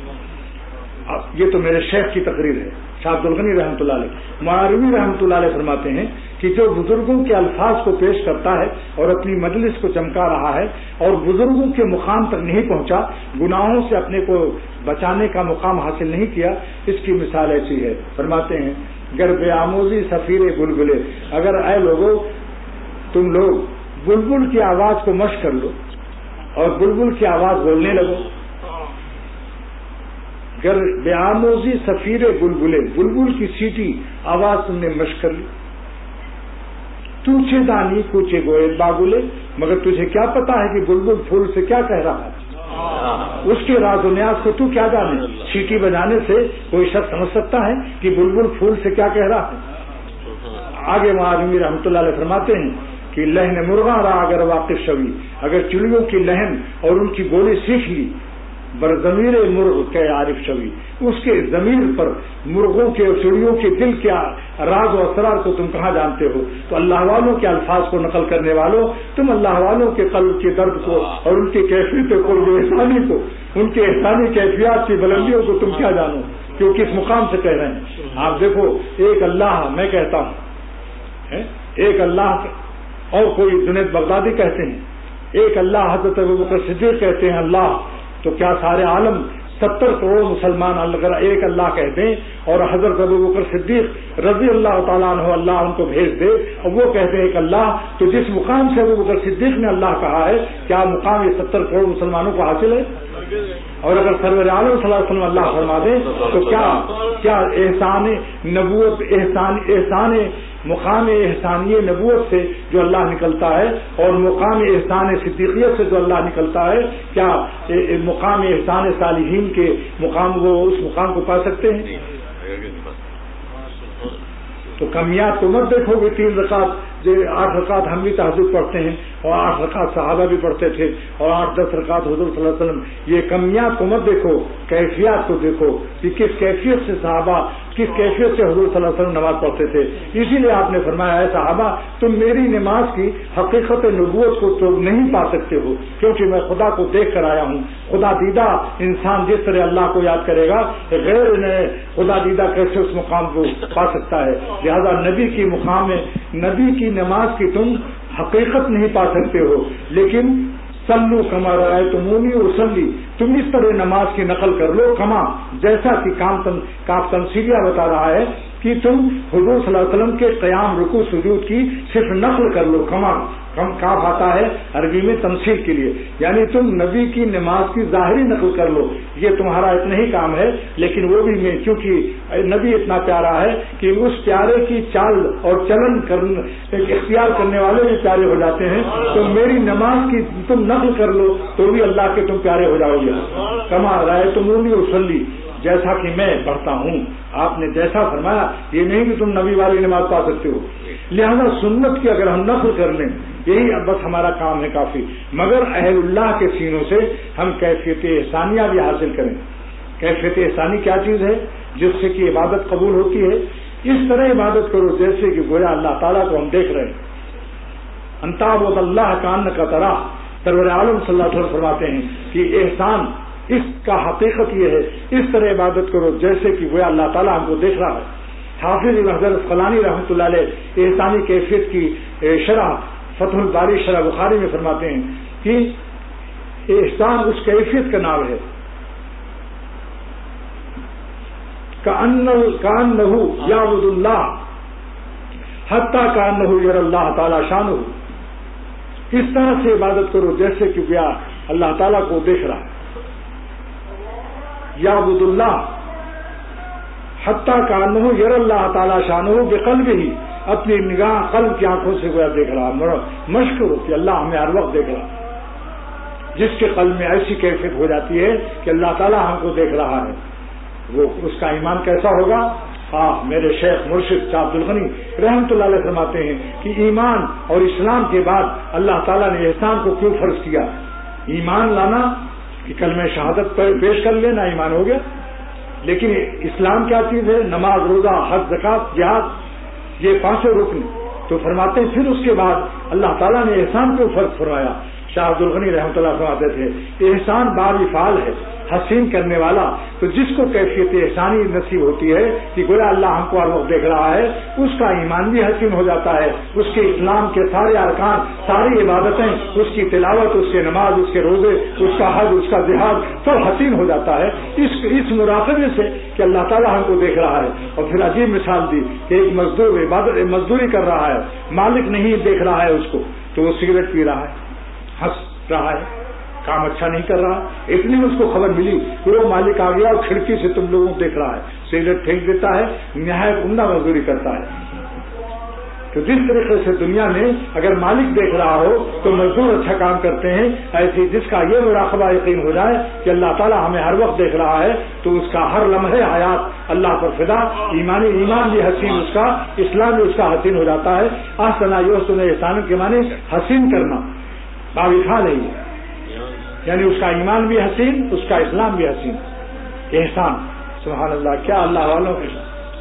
یہ تو میرے شیخ کی تقریر ہے شاہ عبد الغنی رحمۃ اللہ علیہ. معاروی رحمۃ اللہ علیہ فرماتے ہیں کہ جو بزرگوں کے الفاظ کو پیش کرتا ہے اور اپنی مجلس کو چمکا رہا ہے اور بزرگوں کے مقام تک نہیں پہنچا، گناہوں سے اپنے کو بچانے کا مقام حاصل نہیں کیا، اس کی مثال ایسی ہے. فرماتے ہیں گر بے آموزی سفیر بلبلے، اگر اے لوگوں تم لوگ بلبل کی آواز کو مشق کر لو اور بلبل کی آواز بولنے لگو. گر بے آموزی سفیر بلبلے، بلبل کی سیٹی آواز تم نے مشق کر لی. توچے دانی کوچے گوئے باگلے، مگر تجھے کیا پتا ہے کہ بلبل پھول سے کیا کہہ رہا ہے؟ اس کے راز و نیاز کو تو کیا جانے؟ سیٹی بجانے سے کوئی شخص سمجھ سکتا ہے کہ بلبل پھول سے کیا کہہ رہا ہے؟ آگے معاذمی رحمۃ اللہ علیہ فرماتے ہیں کہ لہن مرغاں را اگر واقف شوی، اگر چڑیوں کی لہن اور ان کی بولی سیکھ لی، بر ضمیر مرغ کے عارف شوی، اس کے ضمیر پر مرغوں کے اور چڑیوں کے دل کے راز و اسرار کو تم کہاں جانتے ہو؟ تو اللہ والوں کے الفاظ کو نقل کرنے والوں، تم اللہ والوں کے قلب کے درد کو اور ان کی کیفیت کو، احسانی کو، ان کے احسانی کیفیات کی بلندیوں کو تم کیا جانو کہ وہ کس مقام سے کہہ رہے ہیں؟ آپ دیکھو، ایک اللہ میں کہتا ہوں، ایک اللہ اور کوئی جنید بغدادی کہتے ہیں، ایک اللہ حضرت ابوبکر صدیق کہتے ہیں اللہ، تو کیا سارے عالم 70 کروڑ مسلمان اگر ایک اللہ کہہ دیں اور حضرت ابوبکر صدیق رضی اللہ تعالیٰ عنہ اللہ ان کو بھیج دے اور وہ کہتے ہیں ایک اللہ، تو جس مقام سے ابوبکر صدیق نے اللہ کہا ہے، کیا مقام یہ 70 کروڑ مسلمانوں کو حاصل ہے؟ اور اگر سرور عالم صلی اللہ علیہ وسلم اللہ فرما دیں تو کیا احسان نبوت، احسان مقام احسانی نبوت سے جو اللہ نکلتا ہے اور مقام احسان صدیقیت سے جو اللہ نکلتا ہے، کیا مقام احسان صالحین کے مقام وہ اس مقام کو پا سکتے ہیں؟ تو کمیات تو مت دیکھو گے 3 رکعت 8 رکعت ہم بھی تہجد پڑھتے ہیں اور 8 رکعت صحابہ بھی پڑھتے تھے اور 8-10 رکعت حضور صلی اللہ علیہ وسلم، یہ کمیات کو مت دیکھو، کیفیات کو دیکھو کہ کس کیفیت سے صحابہ، کس کیفیت سے حضور صلی اللہ علیہ وسلم نماز پڑھتے تھے۔ اسی لیے آپ نے فرمایا ہے صحابہ تم میری نماز کی حقیقت نبوت کو تو نہیں پا سکتے ہو، کیونکہ میں خدا کو دیکھ کر آیا ہوں۔ خدا دیدہ انسان جس طرح اللہ کو یاد کرے گا، غیر خدا دیدہ کیسے اس مقام کو پا سکتا ہے؟ لہذا نبی کی مقام میں نبی کی نماز کی تم حقیقت نہیں پا سکتے ہو، لیکن صلو کما رأیتمونی اصلی، تم اس طرح نماز کی نقل کر لو کما، جیسا کہ کاف تمثیلیہ بتا رہا ہے کہ تم حضور صلی اللہ علیہ وسلم کے قیام رکوع سجود کی صرف نقل کر لو، کما کاف آتا ہے عربی میں تمثیل کے لیے، یعنی تم نبی کی نماز کی ظاہری نقل کر لو، یہ تمہارا اتنا ہی کام ہے۔ لیکن وہ بھی میں کیونکہ نبی اتنا پیارا ہے کہ اس پیارے کی چال اور چلن اختیار کرنے والے بھی پیارے ہو جاتے ہیں، تو میری نماز کی تم نقل کر لو تو بھی اللہ کے تم پیارے ہو جاؤ گے۔ کما رأیتمونی اصلی، جیسا کہ میں پڑھتا ہوں، آپ نے جیسا فرمایا، یہ نہیں کہ تم نبی والی نماز پا سکتے ہو۔ لہذا سنت کی اگر ہم نقل کر لیں، یہی بس ہمارا کام ہے کافی، مگر اہل اللہ کے سینوں سے ہم کیفیت احسانیہ بھی حاصل کریں۔ کیفیت احسانی کیا چیز ہے؟ جس سے کہ عبادت قبول ہوتی ہے، اس طرح عبادت کرو جیسے کہ گویا اللہ تعالیٰ کو ہم دیکھ رہے ہیں۔ انتعبد اللہ کانک تراہ، سرور عالم صلی اللہ علیہ وسلم فرماتے ہیں کہ احسان اس کا حقیقت یہ ہے، اس طرح عبادت کرو جیسے کہ گویا اللہ تعالیٰ ہم کو دیکھ رہا ہے۔ حافظ ابن حجر اسقلانی رحمۃ اللہ علیہ احسانی کیفیت کی شرح فتح الباری شرح بخاری میں فرماتے ہیں کہ احسان اس کیفیت کا نام ہے کأنہ یعبد اللہ حتی کأنہ یری اللہ تعالی شانہ، اس طرح سے عبادت کرو جیسے کہ گویا اللہ تعالیٰ کو دیکھ رہا ہے۔ یعبد اللہ حتی کأنہ یری اللہ تعالی شانہ بقلبہ، اپنی نگاہ قلب کی آنکھوں سے گویا دیکھ رہا، مشق ہوتی اللہ ہمیں ہر وقت دیکھ رہا۔ جس کے قلب میں ایسی کیفیت ہو جاتی ہے کہ اللہ تعالیٰ ہم کو دیکھ رہا ہے، وہ اس کا ایمان کیسا ہوگا؟ میرے شیخ مرشد شاہ عبد الغنی رحمۃ اللہ علیہ فرماتے ہیں کہ ایمان اور اسلام کے بعد اللہ تعالیٰ نے احسان کو کیوں فرض کیا؟ ایمان لانا کہ کلمہ شہادت پیش کر لینا ایمان ہو گیا، لیکن اسلام کیا چیز ہے؟ نماز، روزہ، حج، زکوٰۃ، جہاد، یہ 5 رکن۔ تو فرماتے ہیں پھر اس کے بعد اللہ تعالیٰ نے احسان کو فرض فرمایا۔ شاہ عبد الغنی رحمۃ اللہ فرماتے تھے احسان باب فعال ہے، حسین کرنے والا۔ تو جس کو کیفیت احسانی نصیب ہوتی ہے کہ گویا اللہ ہم کو ہر وقت دیکھ رہا ہے، اس کا ایمان بھی حسین ہو جاتا ہے، اس کے اسلام کے سارے ارکان، ساری عبادتیں، اس کی تلاوت، اس کے نماز، اس کے روزے، اس کا حج، اس کا جہاد سب حسین ہو جاتا ہے اس مراقبے سے کہ اللہ تعالیٰ ہم کو دیکھ رہا ہے۔ اور پھر عجیب مثال دی کہ ایک مزدور مزدوری کر رہا ہے، مالک نہیں دیکھ رہا ہے اس کو، تو وہ سگریٹ پی رہا ہے، ہنس رہا ہے، کام اچھا نہیں کر رہا، اتنی اس کو خبر ملی کہ وہ مالک آ گیا اور کھڑکی سے تم لوگوں کو دیکھ رہا ہے، سگریٹ پھینک دیتا ہے، نہایت عمدہ مزدوری کرتا ہے۔ تو جس طریقے سے دنیا میں اگر مالک دیکھ رہا ہو تو مزدور اچھا کام کرتے ہیں، ایسے جس کا یہ مراقبہ یقین ہو جائے کہ اللہ تعالیٰ ہمیں ہر وقت دیکھ رہا ہے، تو اس کا ہر لمحے حیات اللہ پر فدا، ایمان بھی حسین، اس کا اسلام بھی اس کا حسین ہو جاتا ہے۔ احسن یحسن احسان کے معنی حسین کرنا، باوفا نہیں ہے، یعنی اس کا ایمان بھی حسین، اس کا اسلام بھی حسین، احسان۔ سبحان اللہ، کیا اللہ والوں کے۔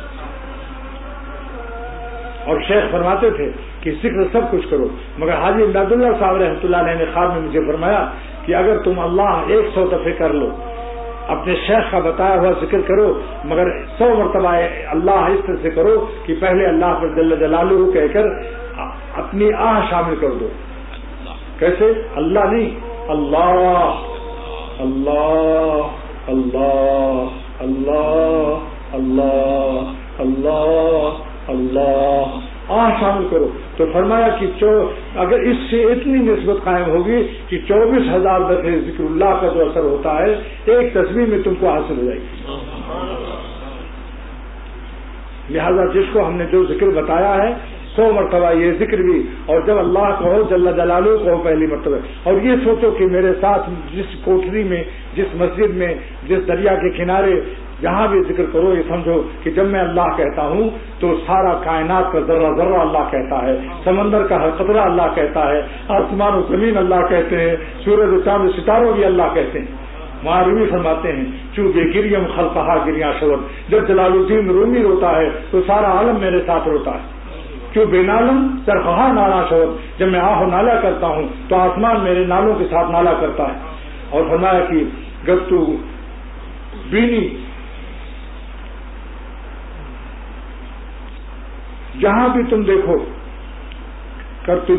اور شیخ فرماتے تھے کہ ذکر سب کچھ کرو، مگر حاجی امداد اللہ صاحب رحمۃ اللہ علیہ نے خواب میں مجھے فرمایا کہ اگر تم اللہ 100 دفعے کر لو، اپنے شیخ کا بتایا ہوا ذکر کرو، مگر 100 مرتبہ اللہ اس طرح سے کرو کہ پہلے اللہ پر جل جلالہ کہہ کر اپنی آہ شامل کر دو۔ کیسے؟ اللہ نہیں، اللہ اللہ اللہ اللہ اللہ اللہ اللہ، آہ شامل کرو۔ تو فرمایا کہ اگر اس سے اتنی نسبت قائم ہوگی کہ 24,000 دفعے ذکر اللہ کا جو اثر ہوتا ہے ایک تسبیح میں تم کو حاصل ہو جائے گی۔ لہذا جس کو ہم نے جو ذکر بتایا ہے 100 مرتبہ یہ ذکر بھی، اور جب اللہ کہو جل جلالہ کہو پہلی مرتبہ، اور یہ سوچو کہ میرے ساتھ جس کوٹری میں، جس مسجد میں، جس دریا کے کنارے جہاں بھی ذکر کرو، یہ سمجھو کہ جب میں اللہ کہتا ہوں تو سارا کائنات کا ذرہ ذرہ اللہ کہتا ہے، سمندر کا ہر قطرہ اللہ کہتا ہے، آسمان و زمین اللہ کہتے ہیں، سورج و چاند و ستاروں بھی اللہ کہتے ہیں۔ وہاں رومی فرماتے ہیں چونکہ گریم خلقہا گریاں شور، جب جلال الدین رومی روتا ہے تو سارا عالم میرے ساتھ روتا ہے۔ کیوں بے نالم سرخہا نالا شور، جب میں آہ و نالا کرتا ہوں تو آسمان میرے نالوں کے ساتھ نالا کرتا ہے۔ اور فرمایا کہ گتو بینی، جہاں بھی تم دیکھو، کرتو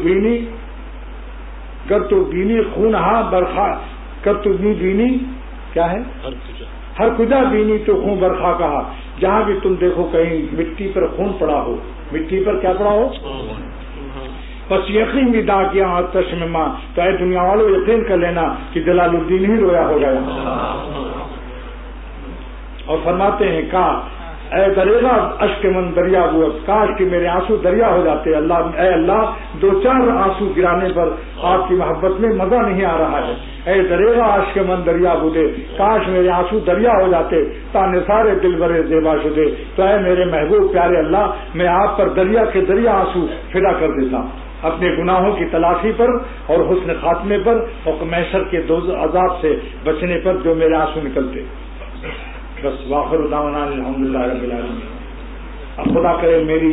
بینی خونہا برخا، کرتو بینی کیا ہے، ہر کجا بینی تو خون برخا کہا، جہاں بھی تم دیکھو کہیں مٹی پر خون پڑا ہو، مٹی پر کیا پڑا ہو، بس یقین بھی دا کیا آتش میں ماں، تو اے دنیا والوں یقین کر لینا کہ جلال الدین ہی رویا ہو گیا۔ اور فرماتے ہیں کا اے دریغا اشک من دریا بوت، کاش کہ میرے آنسو دریا ہو جاتے، اللہ اے اللہ 2-4 آنسو گرانے پر آپ کی محبت میں مزہ نہیں آ رہا ہے، اے دریغا اشک من دریا بودے، کاش میرے آنسو دریا ہو جاتے، تا نثار دل برے زیبا شدے، تو اے میرے محبوب پیارے اللہ، میں آپ پر دریا کے دریا آنسو فدا کر دیتا اپنے گناہوں کی تلافی پر اور حسن خاتمے پر اور محشر کے عذاب سے بچنے پر جو میرے آنسو نکلتے۔ بس واخر دعوانا الحمدللہ رب العالمین۔ اب خدا کرے میری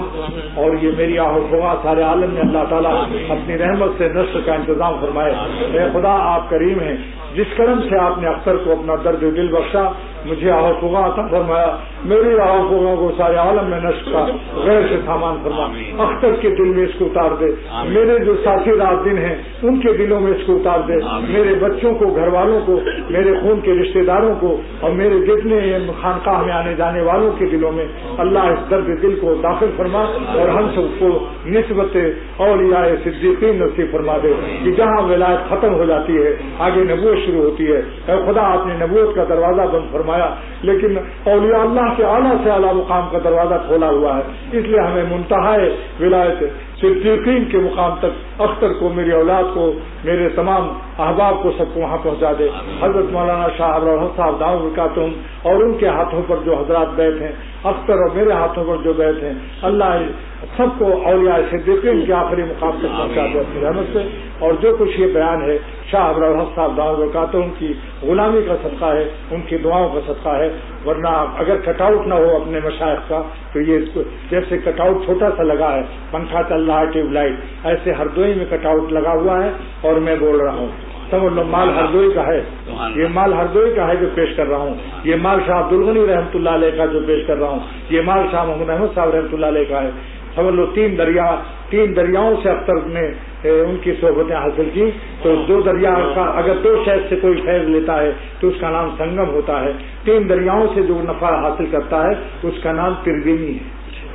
آہ اور یہ میری آہ و فغاں سارے عالم میں اللہ تعالیٰ اپنی رحمت سے نشر کا انتظام فرمائے۔ اے خدا آپ کریم ہیں، جس کرم سے آپ نے اختر کو اپنا درد دل بخشا، مجھے آہ و فغاں عطا فرمایا، میری آہ و فغاں کو سارے عالم میں نشر کا غیر سے سامان فرما، اختر کے دل میں اس کو اتار دے، میرے جو ساتھی رات دن ہیں ان کے دلوں میں اس کو اتار دے، میرے بچوں کو، گھر والوں کو، میرے خون کے رشتہ داروں کو اور میرے جتنے خانقاہ میں آنے جانے والوں کے دلوں میں اللہ اس درد دل کو داخل فرما، اور ہم سب کو نسبت اولیاء صدیقین نصیب فرما دے کہ جہاں ولایت ختم ہو جاتی ہے آگے نبوت شروع ہوتی ہے۔ اے خدا آپ نے نبوت کا دروازہ بند فرمایا، لیکن اولیاء اللہ کے اعلیٰ سے اعلیٰ مقام کا دروازہ کھولا ہوا ہے، اس لیے ہمیں منتہائے ولایت صدیقین کے مقام تک اختر کو، میری اولاد کو، میرے تمام احباب کو، سب کو وہاں پہنچا دے۔ حضرت مولانا شاہ ابراہیم صاحب دعوت برکاتہم اور ان کے ہاتھوں پر جو حضرات بیٹھ ہیں، اختر اور میرے ہاتھوں پر جو بیٹھ ہیں، اللہ سب کو اولیاء صدیقین کے آخری مقام تک پہنچا دے اپنی رحمت سے۔ اور جو کچھ یہ بیان ہے شاہ ابراہیم صاحب دعوت برکاتہم کی غلامی کا صدقہ ہے، ان کی دعاؤں کا صدقہ ہے، ورنہ اگر کٹ آؤٹ نہ ہو اپنے مشائخ کا تو یہ جیسے کٹ آؤٹ چھوٹا سا لگا ہے، پنکھا چل رہا ہے، ٹیوب لائٹ، ایسے ہردوئی میں کٹ آؤٹ لگا ہوا ہے اور میں بول رہا ہوں، سمجھ لو مال ہردوئی کا ہے، یہ مال ہردوئی کا ہے جو پیش کر رہا ہوں، یہ مال شاہ عبد الغنی رحمۃ اللہ علیہ کا جو پیش کر رہا ہوں، یہ مال شاہ محمد احمد صاحب رحمۃ اللہ علیہ کا ہے۔ سمجھ لو 3 دریاؤں سے اختر نے ان کی صحبتیں حاصل کی، تو 2 دریا کا اگر 2 شہر سے کوئی فیض لیتا ہے تو اس کا نام سنگم ہوتا ہے، 3 دریاؤں سے جو نفع حاصل کرتا ہے اس کا نام ترگنی ہے۔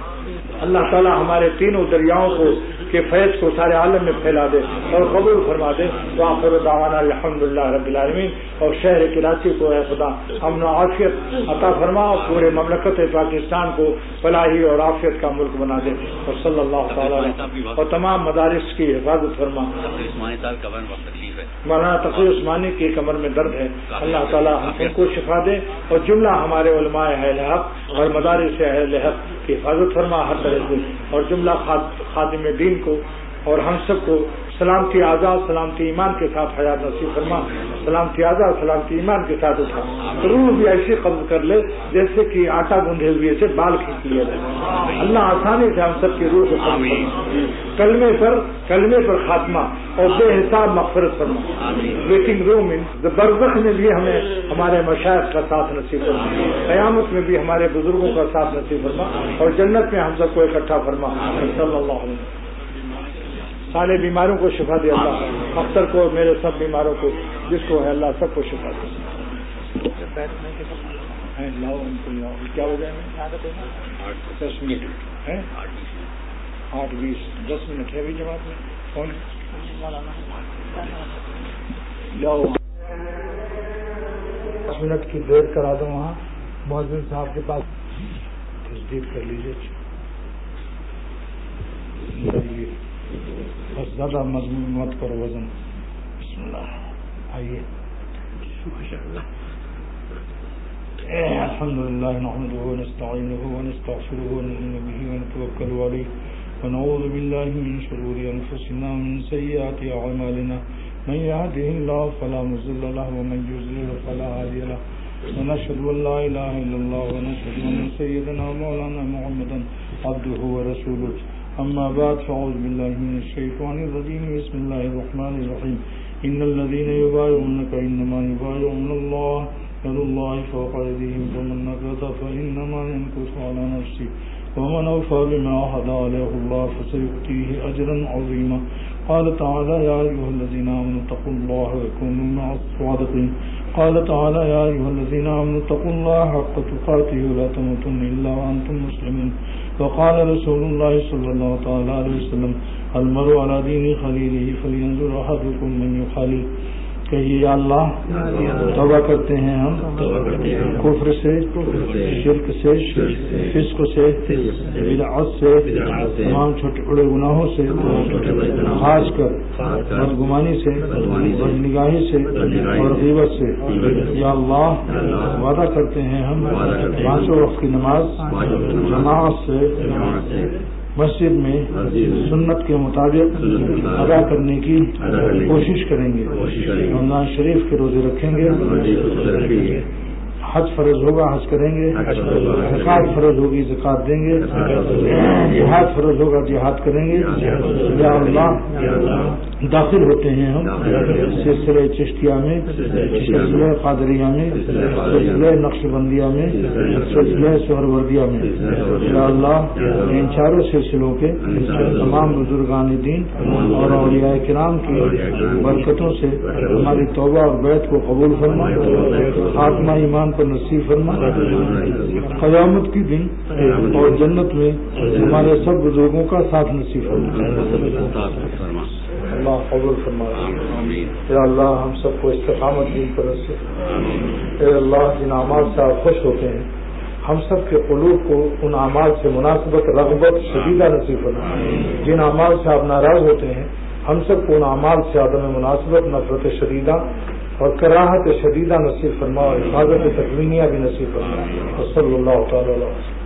اللہ تعالیٰ ہمارے تینوں دریاؤں کو کے فیض کو سارے عالم میں پھیلا دے اور قبول فرما دے۔ وآخر دعوانا الحمدللہ رب العالمین۔ اور شہر کراچی کو اے خدا امن و عافیت عطا فرما اور پورے مملکت پاکستان کو فلاحی اور عافیت کا ملک بنا دے، اور صلی اللہ تعالیٰ اور تمام مدارس کی حفاظت فرما۔ مولانا تقی عثمانی کی کمر میں درد ہے، اللہ تعالیٰ ان کو شفا دے اور جملہ ہمارے علماء اہل حق اور مدارس اہل حق کی حفاظت فرما ہر طرح سے، اور جملہ خادم دین کو اور ہم سب کو سلامتی آزاد سلامتی ایمان کے ساتھ حیات نصیب فرما، سلامتی آزاد سلامتی ایمان کے ساتھ اٹھا، روح بھی ایسی قبض کر لے جیسے کہ آٹا گوندھے ہوئے سے بال کھینچ لیا جائے، اللہ آسانی سے ہم سب کی روح کو کلمے پر خاتمہ اور بے حساب مغفرت فرما، ویٹنگ روم برزخ میں بھی ہمیں ہمارے مشائخ کا ساتھ نصیب فرما، قیامت میں بھی ہمارے بزرگوں کا ساتھ نصیب فرما، اور جنت میں ہم سب کو اکٹھا فرما، صلی اللہ علیہ وسلم۔ سارے بیماروں کو شفا دے اللہ، اختر کو میرے سب بیماروں کو جس کو ہے اللہ سب کو شفا دے۔ لاؤ ان کو لاؤ، کیا ہو گیا 10 منٹ ہے، 8:20 10 منٹ ہے بھی جماعت میں کون لاؤ 10 منٹ کی دیر کرا دو وہاں مؤذن صاحب کے پاس تصدیق کر لیجیے۔ بس زیادہ مضمون مت کرو وزن. بسم اللہ. آئیے. الحمد لله نحمده ونستعينه ونستغفره ونؤمن به ونتوكل عليه ونعوذ بالله من شرور أنفسنا ومن سيئات أعمالنا من يهده الله فلا مضل له ومن يضلل فلا هادي له ونشهد أن لا إله إلا الله ونشهد أن سيدنا مولانا محمدا عبده ورسوله. أما بعد فأعوذ بالله من الشيطان الرجيم. بسم الله الرحمن الرحيم. إن الذين يبايعونك إنما يبايعون الله يد الله فوق أيديهم فمن نكث فإنما ينكث على نفسه ومن أوفى بما عهد عليه الله فسيؤتيه أجرا عظيما. قال تعالى يا أيها الذين آمنوا اتقوا الله وكونوا مع الصادقين. قال تعالى يا أيها الذين آمنوا اتقوا الله حق تقاته ولا تموتن إلا وأنتم مسلمون. وقال رسول الله صلى الله عليه وسلم المرء على دين خليله فلينظر أحدكم من يخالل. کہیے یا اللہ توبہ کرتے ہیں ہم کفر سے، شرک سے، فسق سے، بدعت سے، تمام چھوٹے بڑے گناہوں سے، خاص کر بدگمانی سے، بدنگاہی سے اور غیبت سے. یا اللہ وعدہ کرتے ہیں ہم 5 وقت کی نماز جماعت سے مسجد میں سنت کے مطابق ادا کرنے کی کوشش کریں گے. رمضان شریف کے روزے رکھیں گے. حج فرض ہوگا حج کریں گے. زکات فرض ہوگی زکات دیں گے. جہاد فرض ہوگا جہاد کریں گے. یا اللہ داخل ہوتے ہیں ہم سلسلہ چشتیہ میں، سلسلہ قادریہ میں، سلسلہ نقش بندیہ میں، سلسلہ سہروردیہ میں. یا اللہ ان چاروں سلسلوں کے تمام بزرگان دین اور اولیاء کرام کی برکتوں سے ہماری توبہ اور بیعت کو قبول فرما، خاتمہ ایمان پر نصیب فرما. قیامت کی دن اور جنت میں ہمارے سب بزرگوں کا ساتھ نصیب فرما. اللہ قبول فرما. یا اللہ ہم سب کو استقامت دین پر سے. اے اللہ جن اعمال سے آپ خوش ہوتے ہیں ہم سب کے قلوب کو ان اعمال سے مناسبت رغبت شدیدہ نصیب فرما. جن اعمال سے آپ ناراض ہوتے ہیں ہم سب کو ان اعمال سے عدم مناسبت نفرت شدیدہ اور کراہت شدیدہ نصیب فرما اور حفاظت تکوینیہ بھی نصیب فرما. صلی اللہ تعالی علیہ وسلم.